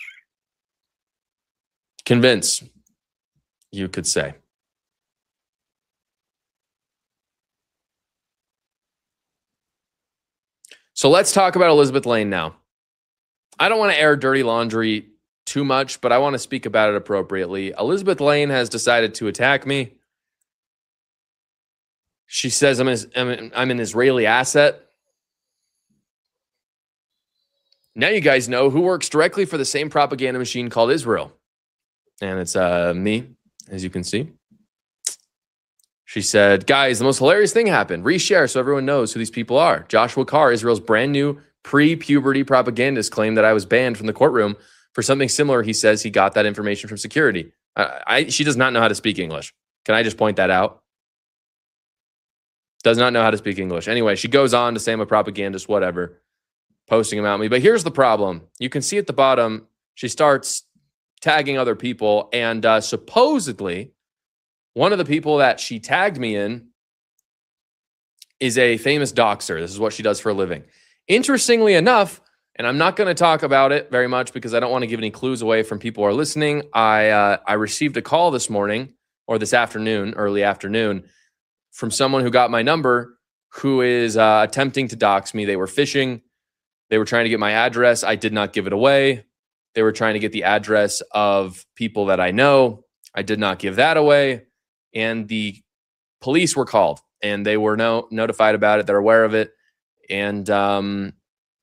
convince, you could say. So let's talk about Elizabeth Lane now. I don't want to air dirty laundry too much, but I want to speak about it appropriately. Elizabeth Lane has decided to attack me. She says I'm an Israeli asset. Now you guys know who works directly for the same propaganda machine called Israel. And it's me, as you can see. She said, guys, the most hilarious thing happened. Reshare so everyone knows who these people are. Joshua Carr, Israel's brand new pre-puberty propagandist, claimed that I was banned from the courtroom for something similar. He says he got that information from security. She does not know how to speak English. Can I just point that out? Does not know how to speak English. Anyway, she goes on to say I'm a propagandist, whatever, posting about me. But here's the problem. You can see at the bottom, she starts tagging other people. And supposedly, one of the people that she tagged me in is a famous doxer. This is what she does for a living. Interestingly enough, and I'm not going to talk about it very much because I don't want to give any clues away from people who are listening. I received a call this morning or this afternoon, early afternoon, from someone who got my number who is attempting to dox me. They were phishing. They were trying to get my address. I did not give it away. They were trying to get the address of people that I know. I did not give that away. And the police were called and they were notified about it. They're aware of it. And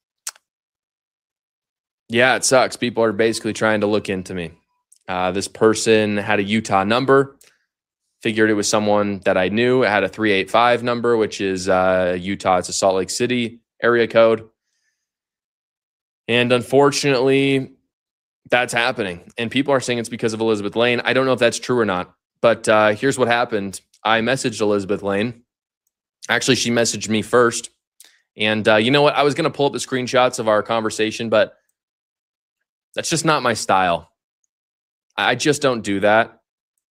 yeah, it sucks. People are basically trying to look into me. This person had a Utah number. Figured it was someone that I knew. It had a 385 number, which is Utah. It's a Salt Lake City area code. And unfortunately, that's happening. And people are saying it's because of Elizabeth Lane. I don't know if that's true or not. But here's what happened. I messaged Elizabeth Lane. Actually, she messaged me first. And you know what? I was going to pull up the screenshots of our conversation, but that's just not my style. I just don't do that.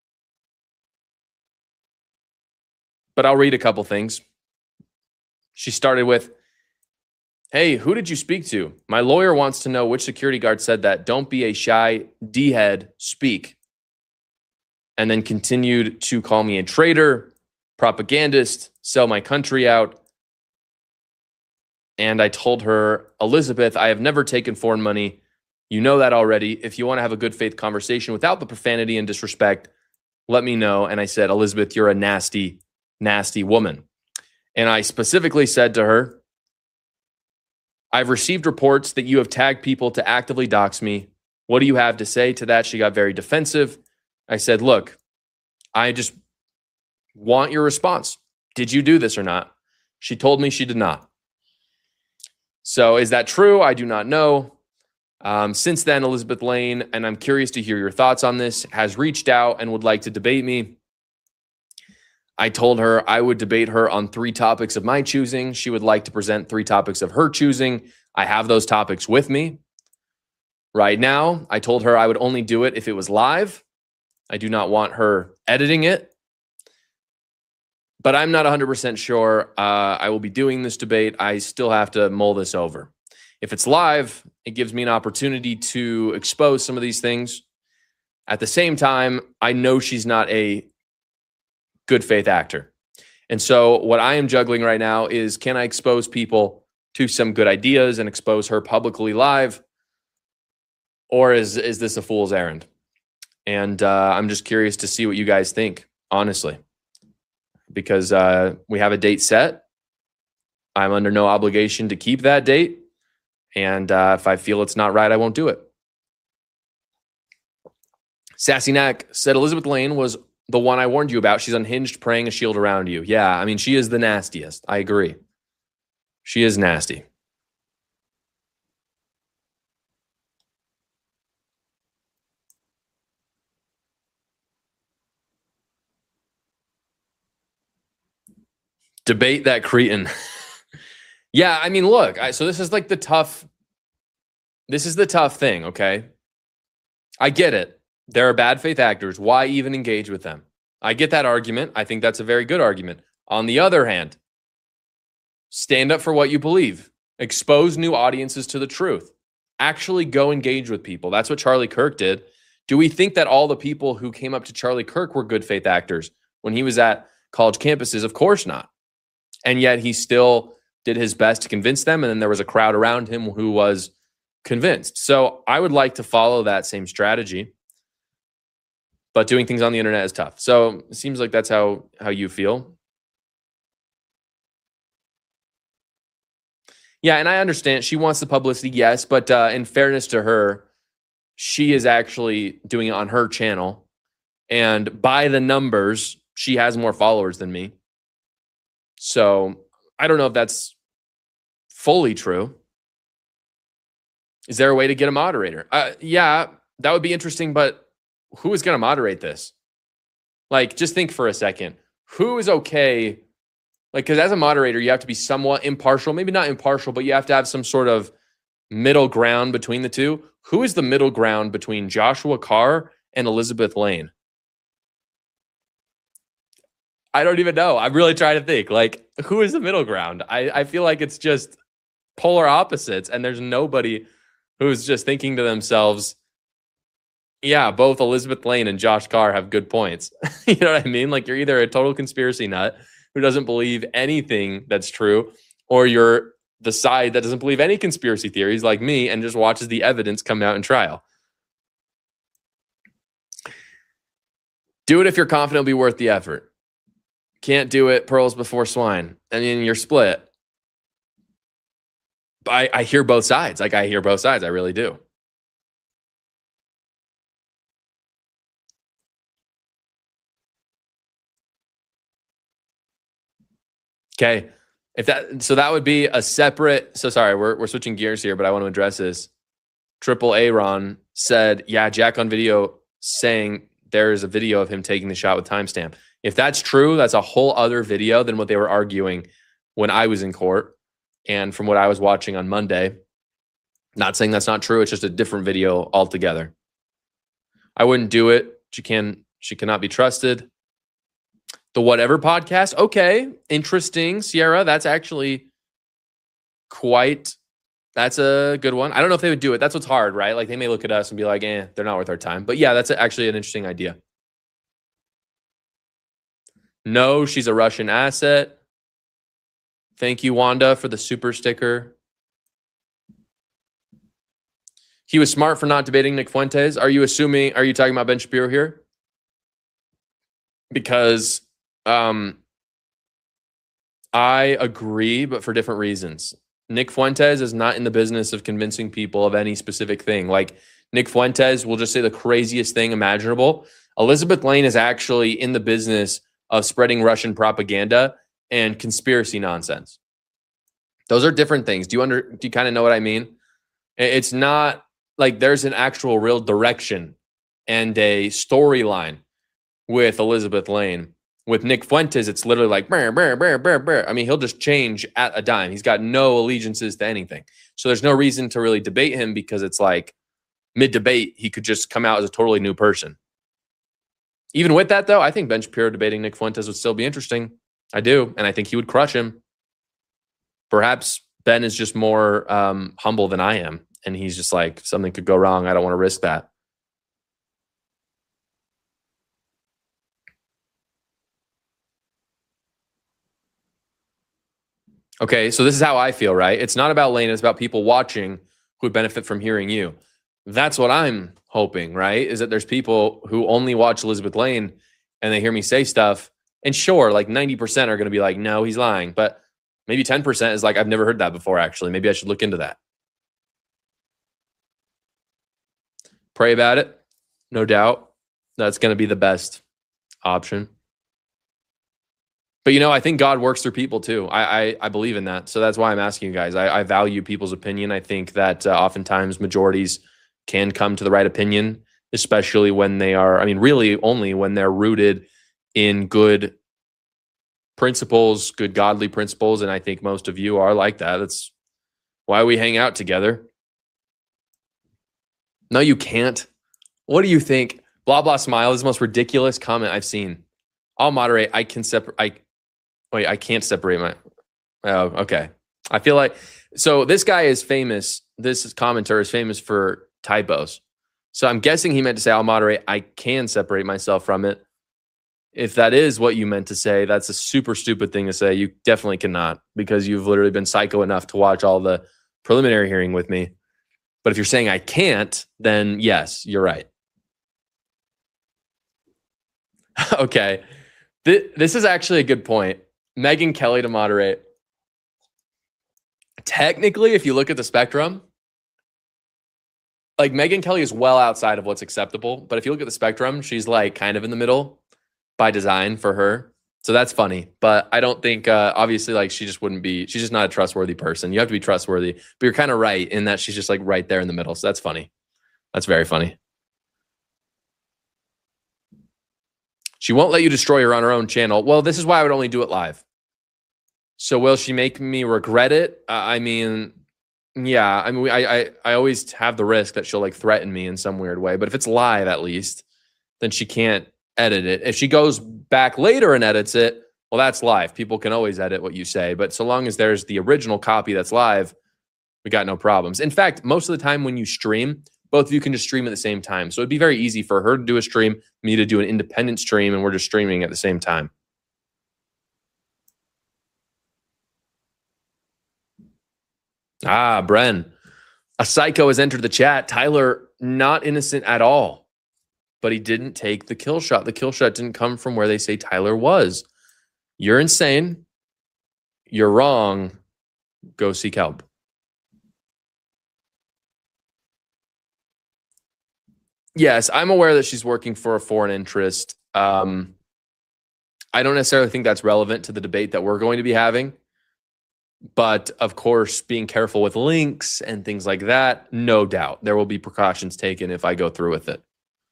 But I'll read a couple things. She started with, hey, who did you speak to? My lawyer wants to know which security guard said that. Don't be a shy D-head, speak. And then continued to call me a traitor, propagandist, sell my country out. And I told her, Elizabeth, I have never taken foreign money. You know that already. If you want to have a good faith conversation without the profanity and disrespect, let me know. And I said, Elizabeth, you're a nasty, nasty woman. And I specifically said to her, I've received reports that you have tagged people to actively dox me. What do you have to say to that? She got very defensive. I said, look, I just want your response. Did you do this or not? She told me she did not. So is that true? I do not know. Since then, Elizabeth Lane, and I'm curious to hear your thoughts on this, has reached out and would like to debate me. I told her I would debate her on 3 topics of my choosing. She would like to present 3 topics of her choosing. I have those topics with me right now. I told her I would only do it if it was live. I do not want her editing it. But I'm not 100% sure I will be doing this debate. I still have to mull this over. If it's live, it gives me an opportunity to expose some of these things. At the same time, I know she's not a good faith actor. And so what I am juggling right now is, can I expose people to some good ideas and expose her publicly live? Or is this a fool's errand? And I'm just curious to see what you guys think, honestly. Because we have a date set. I'm under no obligation to keep that date. And if I feel it's not right, I won't do it. Sassy Knack said Elizabeth Lane was the one I warned you about. She's unhinged, praying a shield around you. Yeah, I mean, she is the nastiest. I agree. She is nasty. Debate that cretin. Yeah, I mean, look, so this is like the tough thing, okay? I get it. There are bad faith actors. Why even engage with them? I get that argument. I think that's a very good argument. On the other hand, stand up for what you believe. Expose new audiences to the truth. Actually go engage with people. That's what Charlie Kirk did. Do we think that all the people who came up to Charlie Kirk were good faith actors when he was at college campuses? Of course not. And yet he still did his best to convince them. And then there was a crowd around him who was convinced. So I would like to follow that same strategy. But doing things on the internet is tough. So it seems like that's how you feel. Yeah, and I understand she wants the publicity, yes. But in fairness to her, she is actually doing it on her channel. And by the numbers, she has more followers than me. So I don't know if that's fully true. Is there a way to get a moderator? Yeah, that would be interesting, but who is going to moderate this? Like, just think for a second. Who is okay? Like, because as a moderator, you have to be somewhat impartial. Maybe not impartial, but you have to have some sort of middle ground between the two. Who is the middle ground between Joshua Carr and Elizabeth Lane? I don't even know. I'm really trying to think. Like, who is the middle ground? I feel like it's just polar opposites, and there's nobody who's just thinking to themselves, yeah, both Elizabeth Lane and Josh Carr have good points. You know what I mean? Like, you're either a total conspiracy nut who doesn't believe anything that's true, or you're the side that doesn't believe any conspiracy theories like me and just watches the evidence come out in trial. Do it if you're confident it'll be worth the effort. Can't do it, pearls before swine. I mean, you're split. I hear both sides. Like, I hear both sides. I really do. Okay. So that would be a separate. So sorry, we're switching gears here, but I want to address this. Triple Aaron said, yeah, Jack on video saying there's a video of him taking the shot with timestamp. If that's true, that's a whole other video than what they were arguing when I was in court. And from what I was watching on Monday, not saying that's not true. It's just a different video altogether. I wouldn't do it. She cannot be trusted. The Whatever podcast. Okay. Interesting. Sierra, that's actually that's a good one. I don't know if they would do it. That's what's hard, right? Like, they may look at us and be like, they're not worth our time. But yeah, that's actually an interesting idea. No, she's a Russian asset. Thank you, Wanda, for the super sticker. He was smart for not debating Nick Fuentes. Are you talking about Ben Shapiro here? because I agree, but for different reasons. Nick Fuentes is not in the business of convincing people of any specific thing. Like Nick Fuentes will just say the craziest thing imaginable. Elizabeth Lane is actually in the business of spreading Russian propaganda and conspiracy nonsense. Those are different things. Do you kind of know what I mean? It's not like there's an actual real direction and a storyline with Elizabeth Lane. With Nick Fuentes, it's literally like, brr, brr, brr, brr, brr. I mean, he'll just change at a dime. He's got no allegiances to anything. So there's no reason to really debate him because it's like mid-debate, he could just come out as a totally new person. Even with that, though, I think Ben Shapiro debating Nick Fuentes would still be interesting. I do. And I think he would crush him. Perhaps Ben is just more humble than I am. And he's just like, something could go wrong. I don't want to risk that. Okay, so this is how I feel, right? It's not about Lane. It's about people watching who would benefit from hearing you. That's what I'm hoping, right? Is that there's people who only watch Elizabeth Lane and they hear me say stuff. And sure, like 90% are going to be like, no, he's lying. But maybe 10% is like, I've never heard that before, actually. Maybe I should look into that. Pray about it. No doubt. That's going to be the best option. But, I think God works through people too. I believe in that. So that's why I'm asking you guys. I value people's opinion. I think that oftentimes majorities can come to the right opinion, especially when they are, really only when they're rooted in good principles, good godly principles. And I think most of you are like that. That's why we hang out together. No, you can't. What do you think? Blah, blah, smile is the most ridiculous comment I've seen. I'll moderate. I can't separate my. Oh, okay. I feel like, so this guy is famous. This commenter is famous for typos. So I'm guessing he meant to say, I'll moderate. I can separate myself from it. If that is what you meant to say, that's a super stupid thing to say. You definitely cannot, because you've literally been psycho enough to watch all the preliminary hearing with me. But if you're saying I can't, then yes, you're right. Okay. This is actually a good point. Megyn Kelly to moderate. Technically, if you look at the spectrum, like Megyn Kelly is well outside of what's acceptable. But if you look at the spectrum, she's like kind of in the middle by design for her. So that's funny. But I don't think, obviously, like she's just not a trustworthy person. You have to be trustworthy. But you're kind of right in that she's just like right there in the middle. So that's funny. That's very funny. She won't let you destroy her on her own channel. Well, this is why I would only do it live. So will she make me regret it? Yeah. I always have the risk that she'll like threaten me in some weird way. But if it's live, at least, then she can't edit it. If she goes back later and edits it, well, that's live. People can always edit what you say. But so long as there's the original copy that's live, we got no problems. In fact, most of the time when you stream, both of you can just stream at the same time. So it'd be very easy for her to do a stream, me to do an independent stream, and we're just streaming at the same time. Ah, Bren. A psycho has entered the chat. Tyler, not innocent at all. But he didn't take the kill shot. The kill shot didn't come from where they say Tyler was. You're insane. You're wrong. Go seek help. Yes, I'm aware that she's working for a foreign interest. I don't necessarily think that's relevant to the debate that we're going to be having. But of course, being careful with links and things like that, no doubt. There will be precautions taken if I go through with it.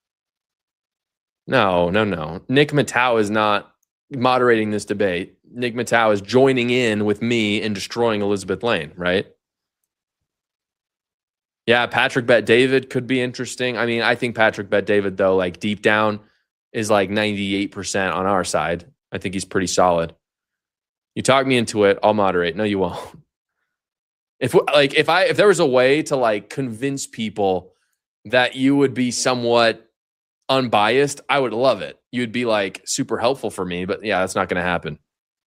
No. Nick Matau is not moderating this debate. Nick Matau is joining in with me in destroying Elizabeth Lane, right? Yeah, Patrick Bet David could be interesting. I think Patrick Bet David, though, like deep down, is like 98% on our side. I think he's pretty solid. You talk me into it, I'll moderate. No, you won't. If there was a way to like convince people that you would be somewhat unbiased, I would love it. You'd be like super helpful for me, but yeah, that's not going to happen.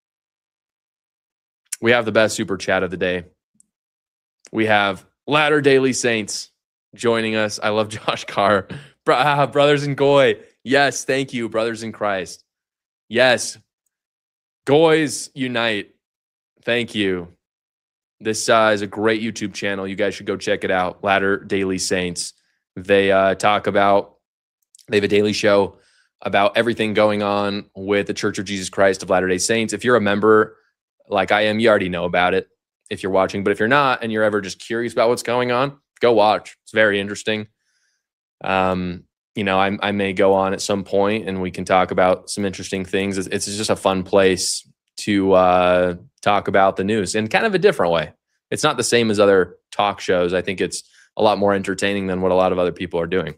We have the best super chat of the day. We have Latter Daily Saints joining us. I love Josh Carr. Brothers in Goy. Yes, thank you, brothers in Christ. Yes. Goys Unite. Thank you. This is a great YouTube channel. You guys should go check it out. Latter-day Saints. They talk about, they have a daily show about everything going on with the Church of Jesus Christ of Latter-day Saints. If you're a member like I am, you already know about it if you're watching. But if you're not and you're ever just curious about what's going on, go watch. It's very interesting. I may go on at some point and we can talk about some interesting things. It's just a fun place to talk about the news in kind of a different way. It's not the same as other talk shows. I think it's a lot more entertaining than what a lot of other people are doing.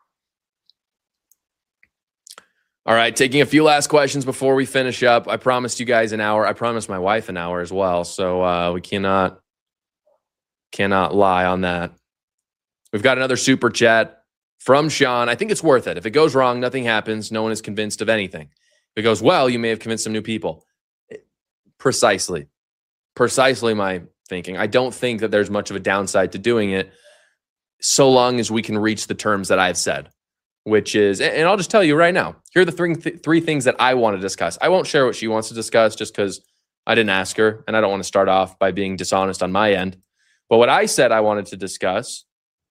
All right, taking a few last questions before we finish up. I promised you guys an hour. I promised my wife an hour as well, so we cannot lie on that. We've got another super chat from Sean. I think it's worth it. If it goes wrong, nothing happens. No one is convinced of anything. If it goes well, you may have convinced some new people. Precisely my thinking. I don't think that there's much of a downside to doing it so long as we can reach the terms that I've said, which is, and I'll just tell you right now, here are the three things that I want to discuss. I won't share what she wants to discuss just because I didn't ask her, and I don't want to start off by being dishonest on my end. But what I said I wanted to discuss,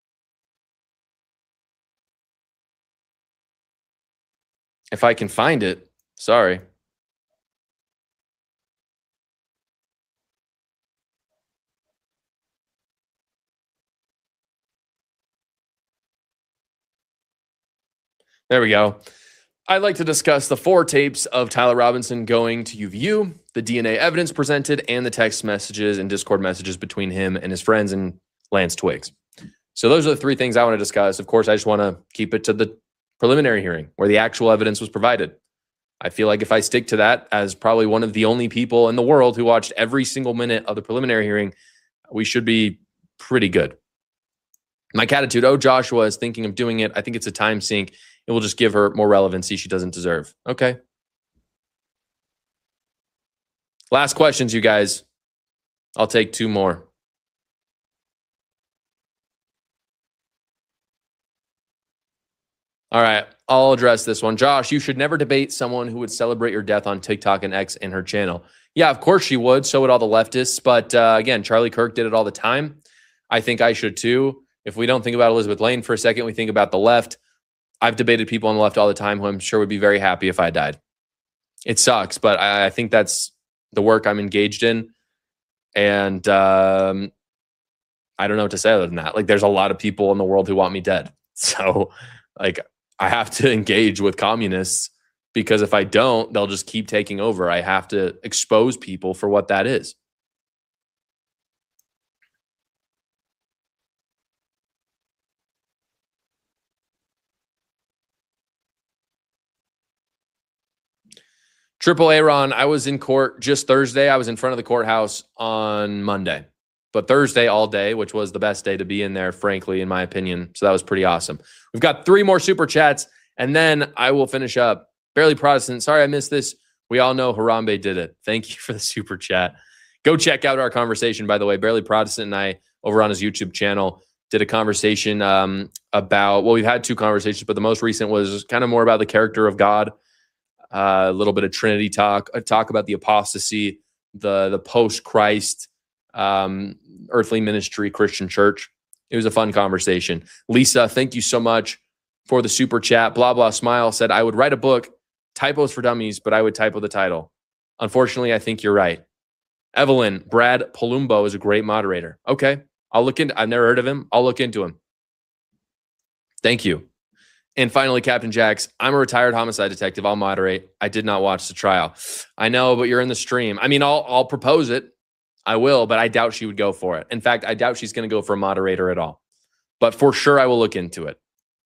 if I can find it, sorry. There we go. I'd like to discuss the 4 tapes of Tyler Robinson going to UVU, the DNA evidence presented, and the text messages and Discord messages between him and his friends and Lance Twiggs. So those are the 3 things I want to discuss. Of course, I just want to keep it to the preliminary hearing where the actual evidence was provided. I feel like if I stick to that as probably one of the only people in the world who watched every single minute of the preliminary hearing, we should be pretty good. Mike Attitude, Joshua is thinking of doing it. I think it's a time sink. It will just give her more relevancy she doesn't deserve. Okay. Last questions, you guys. I'll take 2 more. All right. I'll address this one. Josh, you should never debate someone who would celebrate your death on TikTok and X and her channel. Yeah, of course she would. So would all the leftists. But again, Charlie Kirk did it all the time. I think I should too. If we don't think about Elizabeth Lane for a second, we think about the left. I've debated people on the left all the time who I'm sure would be very happy if I died. It sucks, but I think that's the work I'm engaged in. And I don't know what to say other than that. Like, there's a lot of people in the world who want me dead. So, like, I have to engage with communists because if I don't, they'll just keep taking over. I have to expose people for what that is. Triple A Ron, I was in court just Thursday. I was in front of the courthouse on Monday, but Thursday all day, which was the best day to be in there, frankly, in my opinion. So that was pretty awesome. We've got 3 more super chats, and then I will finish up. Barely Protestant, sorry I missed this. We all know Harambe did it. Thank you for the super chat. Go check out our conversation, by the way. Barely Protestant and I, over on his YouTube channel, did a conversation about, well, we've had 2 conversations, but the most recent was kind of more about the character of God. A little bit of Trinity talk, a talk about the apostasy, the post-Christ earthly ministry Christian church. It was a fun conversation. Lisa, thank you so much for the super chat. Blah, blah, smile said, I would write a book, Typos for Dummies, but I would typo the title. Unfortunately, I think you're right. Evelyn, Brad Palumbo is a great moderator. Okay, I've never heard of him. I'll look into him. Thank you. And finally, Captain Jax, I'm a retired homicide detective. I'll moderate. I did not watch the trial. I know, but you're in the stream. I mean, I'll propose it. I will, but I doubt she would go for it. In fact, I doubt she's going to go for a moderator at all. But for sure, I will look into it.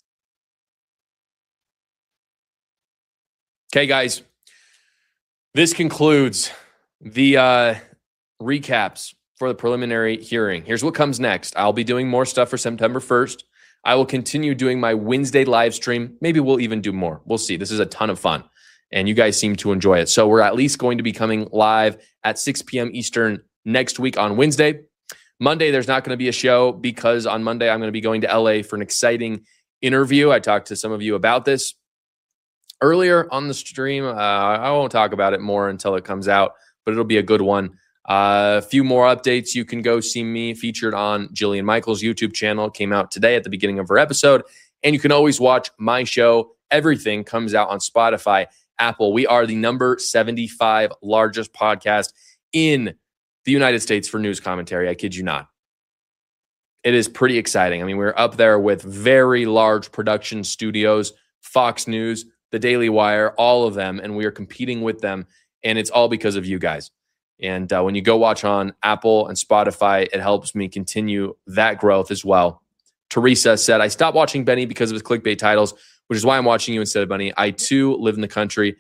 Okay, guys. This concludes the recaps for the preliminary hearing. Here's what comes next. I'll be doing more stuff for September 1st. I will continue doing my Wednesday live stream. Maybe we'll even do more. We'll see. This is a ton of fun, and you guys seem to enjoy it. So we're at least going to be coming live at 6 p.m. Eastern next week on Wednesday. Monday, there's not going to be a show because on Monday, I'm going to be going to LA for an exciting interview. I talked to some of you about this. earlier on the stream. I won't talk about it more until it comes out, but it'll be a good one. A few more updates. You can go see me featured on Jillian Michaels' YouTube channel. It came out today at the beginning of her episode. And you can always watch my show. Everything comes out on Spotify, Apple. We are the number 75 largest podcast in the United States for news commentary. I kid you not. It is pretty exciting. I mean, we're up there with very large production studios, Fox News, The Daily Wire, all of them, and we are competing with them, and it's all because of you guys. And when you go watch on Apple and Spotify, it helps me continue that growth as well. Teresa said, I stopped watching Benny because of his clickbait titles, which is why I'm watching you instead of Benny. I, too, live in the county,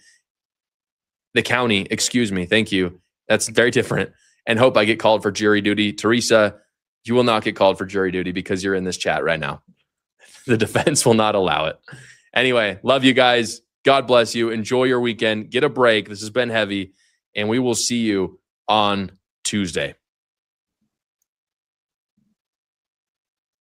excuse me, thank you. That's very different. And hope I get called for jury duty. Teresa, you will not get called for jury duty because you're in this chat right now. The defense will not allow it. Anyway, love you guys. God bless you. Enjoy your weekend. Get a break. This has been heavy, and we will see you on Tuesday.